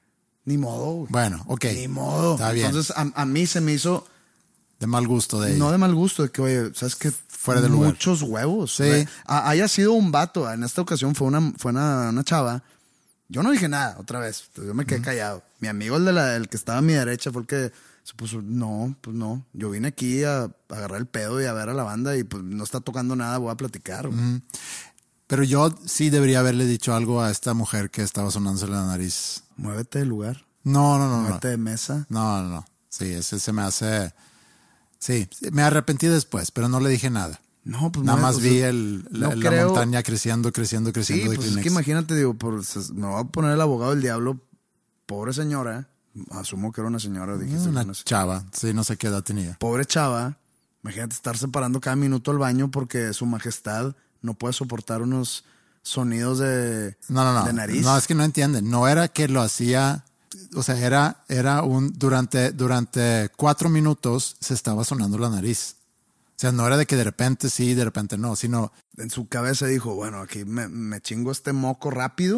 ni modo. Güey. Bueno, ok. Ni modo. Está bien. Entonces, a, a mí se me hizo... De mal gusto de ella. No de mal gusto, de que, oye, ¿sabes qué? Fuera de lugar. Muchos huevos. Sí. O sea, a, haya sido un vato. En esta ocasión fue una, fue una, una chava. Yo no dije nada, otra vez. Yo me quedé uh-huh. callado. Mi amigo, el, de la, el que estaba a mi derecha, fue el que se puso, no, pues no. Yo vine aquí a, a agarrar el pedo y a ver a la banda y pues no está tocando nada, voy a platicar. Uh-huh. Pero yo sí debería haberle dicho algo a esta mujer que estaba sonándose la nariz. Muévete de lugar. No, no, no. Muévete no. de mesa. No, no, no. Sí, ese se me hace... Sí, me arrepentí después, pero no le dije nada. No, pues Nada no, más o vi sea, el, la, no la creo- montaña creciendo, creciendo, creciendo Sí, de pues es Kleenex. que imagínate, digo, por, me voy a poner el abogado del diablo. Pobre señora. Asumo que era una señora. Dijiste Una que no sé. chava, sí, no sé qué edad tenía. Pobre chava. Imagínate estar separando cada minuto el baño porque su majestad no puede soportar unos sonidos de, No, no, no. de nariz. No, es que no entienden. No era que lo hacía, o sea, era, era un, durante, durante cuatro minutos se estaba sonando la nariz. O sea, no era de que de repente sí, de repente no, sino... En su cabeza dijo, bueno, aquí me, me chingo este moco rápido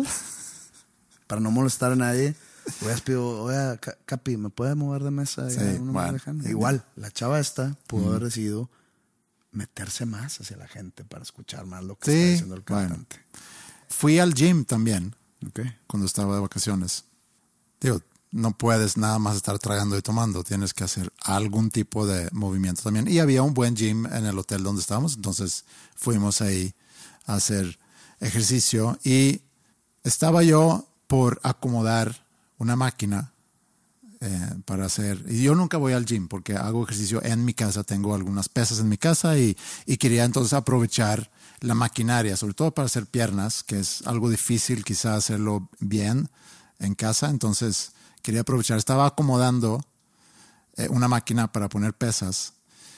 para no molestar a nadie. Voy a pido, oye, Ca- Capi, ¿me puede mover de mesa? Sí, Ya, uno más bueno. lejano. Igual, la chava esta pudo haber decidido meterse más hacia la gente para escuchar más lo que Sí, está diciendo el bueno. cantante. Fui al gym también Ok. cuando estaba de vacaciones. Digo, no puedes nada más estar tragando y tomando, tienes que hacer algún tipo de movimiento también. Y había un buen gym en el hotel donde estábamos, entonces fuimos ahí a hacer ejercicio y estaba yo por acomodar una máquina eh, para hacer... Y yo nunca voy al gym porque hago ejercicio en mi casa, tengo algunas pesas en mi casa y, y quería entonces aprovechar la maquinaria, sobre todo para hacer piernas, que es algo difícil quizá hacerlo bien en casa, entonces quería aprovechar. Estaba acomodando eh, una máquina para poner pesas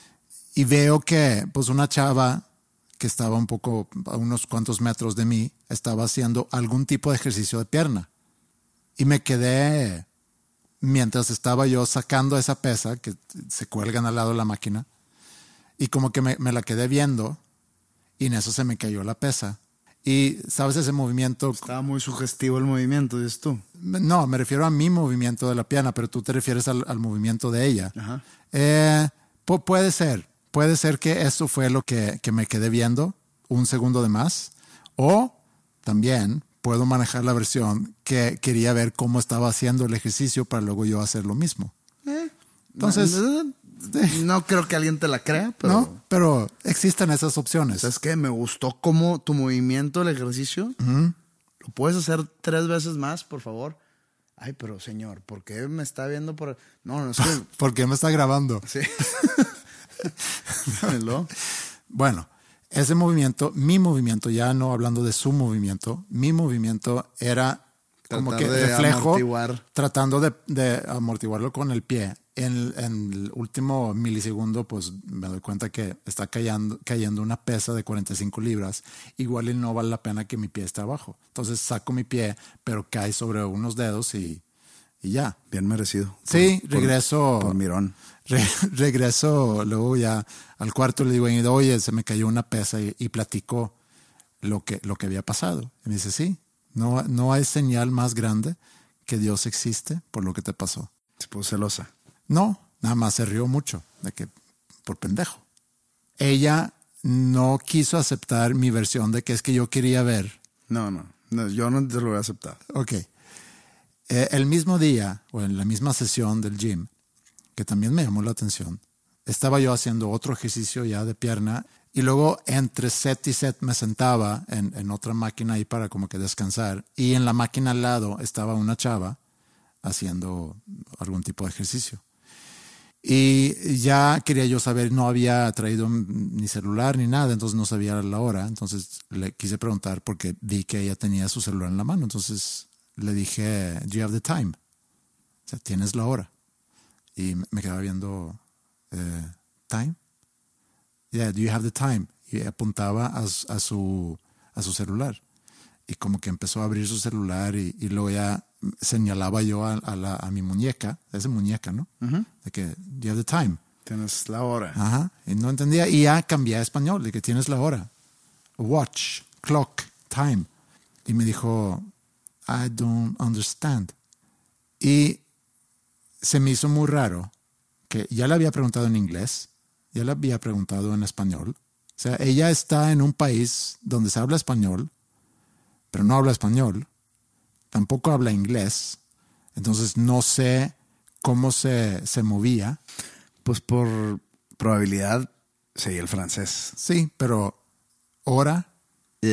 y veo que pues una chava que estaba un poco a unos cuantos metros de mí estaba haciendo algún tipo de ejercicio de pierna y me quedé mientras estaba yo sacando esa pesa que se cuelgan al lado de la máquina y como que me, me la quedé viendo y en eso se me cayó la pesa y sabes ese movimiento. Estaba muy sugestivo el movimiento, dices tú. No, me refiero a mi movimiento de la pierna, pero tú te refieres al, al movimiento de ella. Ajá. Eh, pu- puede ser, puede ser que eso fue lo que, que me quedé viendo un segundo de más. O también puedo manejar la versión que quería ver cómo estaba haciendo el ejercicio para luego yo hacer lo mismo. Entonces, no, no creo que alguien te la crea, pero... ¿no? Pero existen esas opciones. ¿Sabes qué? Me gustó cómo tu movimiento, el ejercicio, lo puedes hacer tres veces más, por favor. Ay, pero señor, ¿por qué me está viendo por...? No, no, es que... ¿Por qué me está grabando? Sí. Dímelo. Bueno, ese movimiento, mi movimiento, ya no hablando de su movimiento, mi movimiento era como Tratar que de reflejo, amortiguar. tratando de, de amortiguarlo con el pie. En, en el último milisegundo, pues me doy cuenta que está cayendo, cayendo una pesa de cuarenta y cinco libras. Igual y no vale la pena que mi pie esté abajo. Entonces saco mi pie, pero cae sobre unos dedos y, y ya. Bien merecido. Sí, Por- regreso. Por, por mirón. Re- regreso luego ya al cuarto, le digo, oye, se me cayó una pesa y, y platicó lo que, lo que había pasado. Y me dice, sí, no, no hay señal más grande que Dios existe por lo que te pasó. Se puso celosa. No, nada más se rió mucho de que por pendejo. Ella no quiso aceptar mi versión de que es que yo quería ver. No, no, no, yo no te lo voy a aceptar. Ok. Eh, el mismo día o en la misma sesión del gym, que también me llamó la atención, estaba yo haciendo otro ejercicio ya de pierna y luego entre set y set me sentaba en, en otra máquina ahí para como que descansar y en la máquina al lado estaba una chava haciendo algún tipo de ejercicio. Y ya quería yo saber, no había traído ni celular ni nada, entonces no sabía la hora. Entonces le quise preguntar porque vi que ella tenía su celular en la mano. Entonces le dije, do you have the time? O sea, ¿tienes la hora? Y me quedaba viendo, eh, ¿time? Yeah, do you have the time? Y apuntaba a, a, su, a su celular. Y como que empezó a abrir su celular y, y luego ya señalaba yo a, a, la, a mi muñeca, esa muñeca, ¿no? Uh-huh. De que, do you have the time? Tienes la hora. Ajá. Y no entendía. Y ya cambié a español, de que tienes la hora. Watch, clock, time. Y me dijo, I don't understand. Y se me hizo muy raro que ya le había preguntado en inglés, ya le había preguntado en español. O sea, ella está en un país donde se habla español, pero no habla español. Tampoco habla inglés. Entonces no sé cómo se, se movía. Pues por probabilidad seguía el francés. Sí, pero hora. Yeah.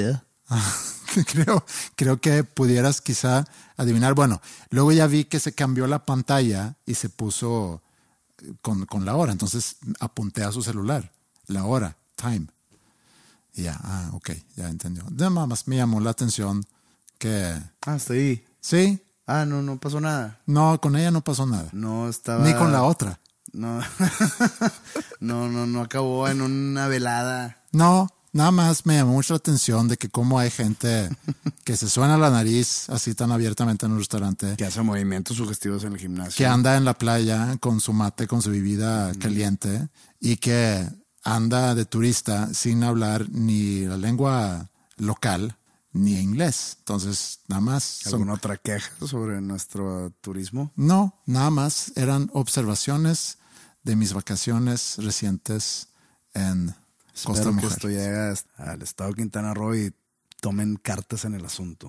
creo, creo que pudieras quizá adivinar. Bueno, luego ya vi que se cambió la pantalla y se puso con, con la hora. Entonces apunté a su celular, la hora, time. Y ya, ah, ok, ya entendió. Nada más me llamó la atención que... Ah, está ahí. Sí. Ah, no, no pasó nada. No, con ella no pasó nada. No estaba... Ni con la otra. No, no, no, no acabó en una velada. No, nada más me llamó mucho la atención de que cómo hay gente que se suena la nariz así tan abiertamente en un restaurante. Que hace movimientos sugestivos en el gimnasio. Que anda en la playa con su mate, con su bebida mm. caliente y que anda de turista sin hablar ni la lengua local ni inglés. Entonces, nada más... ¿Alguna son... otra queja sobre nuestro turismo? No, nada más eran observaciones de mis vacaciones recientes en Espero Costa Mujer. Que esto llegue al estado de Quintana Roo y tomen cartas en el asunto.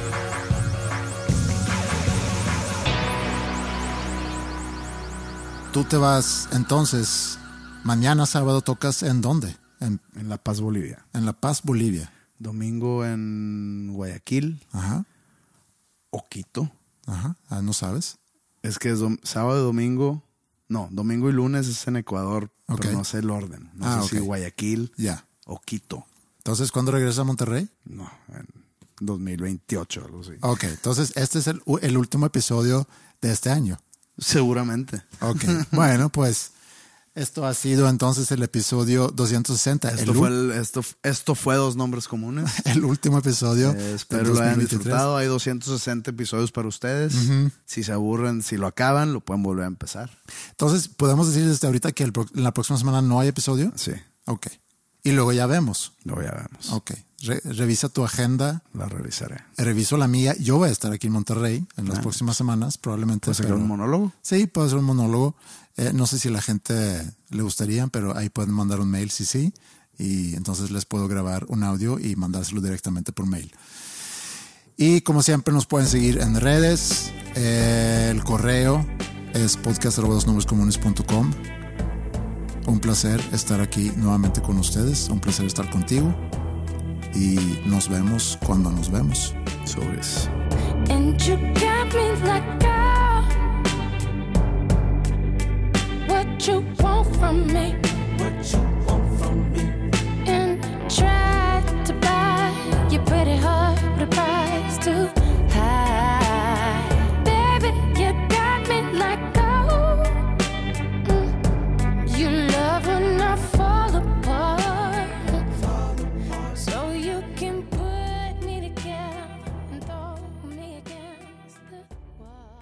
Tú te vas entonces, mañana sábado tocas ¿en dónde? En, en La Paz, Bolivia. En La Paz, Bolivia. Domingo en Guayaquil. Ajá. O Quito. Ajá. Ah, ¿no sabes? Es que es dom- sábado y domingo. No, domingo y lunes es en Ecuador, okay. Pero no sé el orden. No ah, sé okay. si Guayaquil yeah. o Quito. Entonces, ¿cuándo regresas a Monterrey? No, en dos mil veintiocho, algo así. Ok, entonces este es el, el último episodio de este año. Seguramente. Ok, bueno, pues esto ha sido entonces el episodio doscientos sesenta. Esto, el fue, el, esto, esto fue Dos Nombres Comunes. El último episodio. Eh, espero lo hayan disfrutado. Hay doscientos sesenta episodios para ustedes. Uh-huh. Si se aburren, si lo acaban, lo pueden volver a empezar. Entonces, ¿podemos decir desde ahorita que el, en la próxima semana no hay episodio? Sí. Ok. Y luego ya vemos. Luego ya vemos. Ok. Re- revisa tu agenda. La revisaré. Reviso la mía. Yo voy a estar aquí en Monterrey en las ah. próximas semanas, probablemente. ¿Puedes hacer un monólogo? Sí, puedo hacer un monólogo. Eh, no sé si a la gente le gustaría, pero ahí pueden mandar un mail, sí, sí. Y entonces les puedo grabar un audio y mandárselo directamente por mail. Y como siempre nos pueden seguir en redes. Eh, el correo es podcast arroba dos nombres comunes punto com. Un placer estar aquí nuevamente con ustedes. Un placer estar contigo. Y nos vemos cuando nos vemos. Sobres. And you got me like, girl, what you want from me? What you want from me? And try to buy your pretty heart with a price too high. Baby, you got me like, oh, mm, you love when I fall apart, so you can put me together and throw me against the wall.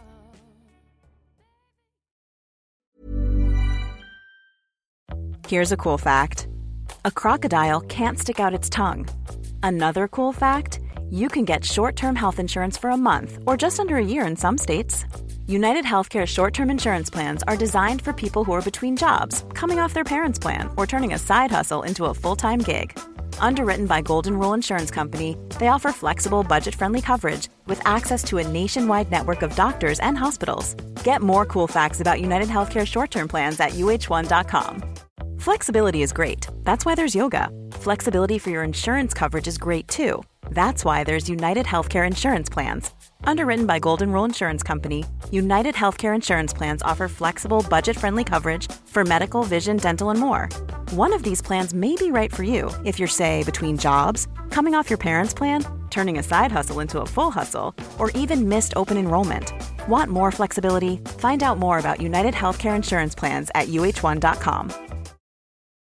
Here's a cool fact. A crocodile can't stick out its tongue. Another cool fact, you can get short-term health insurance for a month or just under a year in some states. United Healthcare short-term insurance plans are designed for people who are between jobs, coming off their parents' plan, or turning a side hustle into a full-time gig. Underwritten by Golden Rule Insurance Company, they offer flexible, budget-friendly coverage with access to a nationwide network of doctors and hospitals. Get more cool facts about United Healthcare short-term plans at U H one dot com. Flexibility is great. That's why there's yoga. Flexibility for your insurance coverage is great too. That's why there's United Healthcare Insurance Plans. Underwritten by Golden Rule Insurance Company, United Healthcare Insurance Plans offer flexible, budget-friendly coverage for medical, vision, dental, and more. One of these plans may be right for you if you're, say, between jobs, coming off your parents' plan, turning a side hustle into a full hustle, or even missed open enrollment. Want more flexibility? Find out more about United Healthcare Insurance Plans at U H one dot com.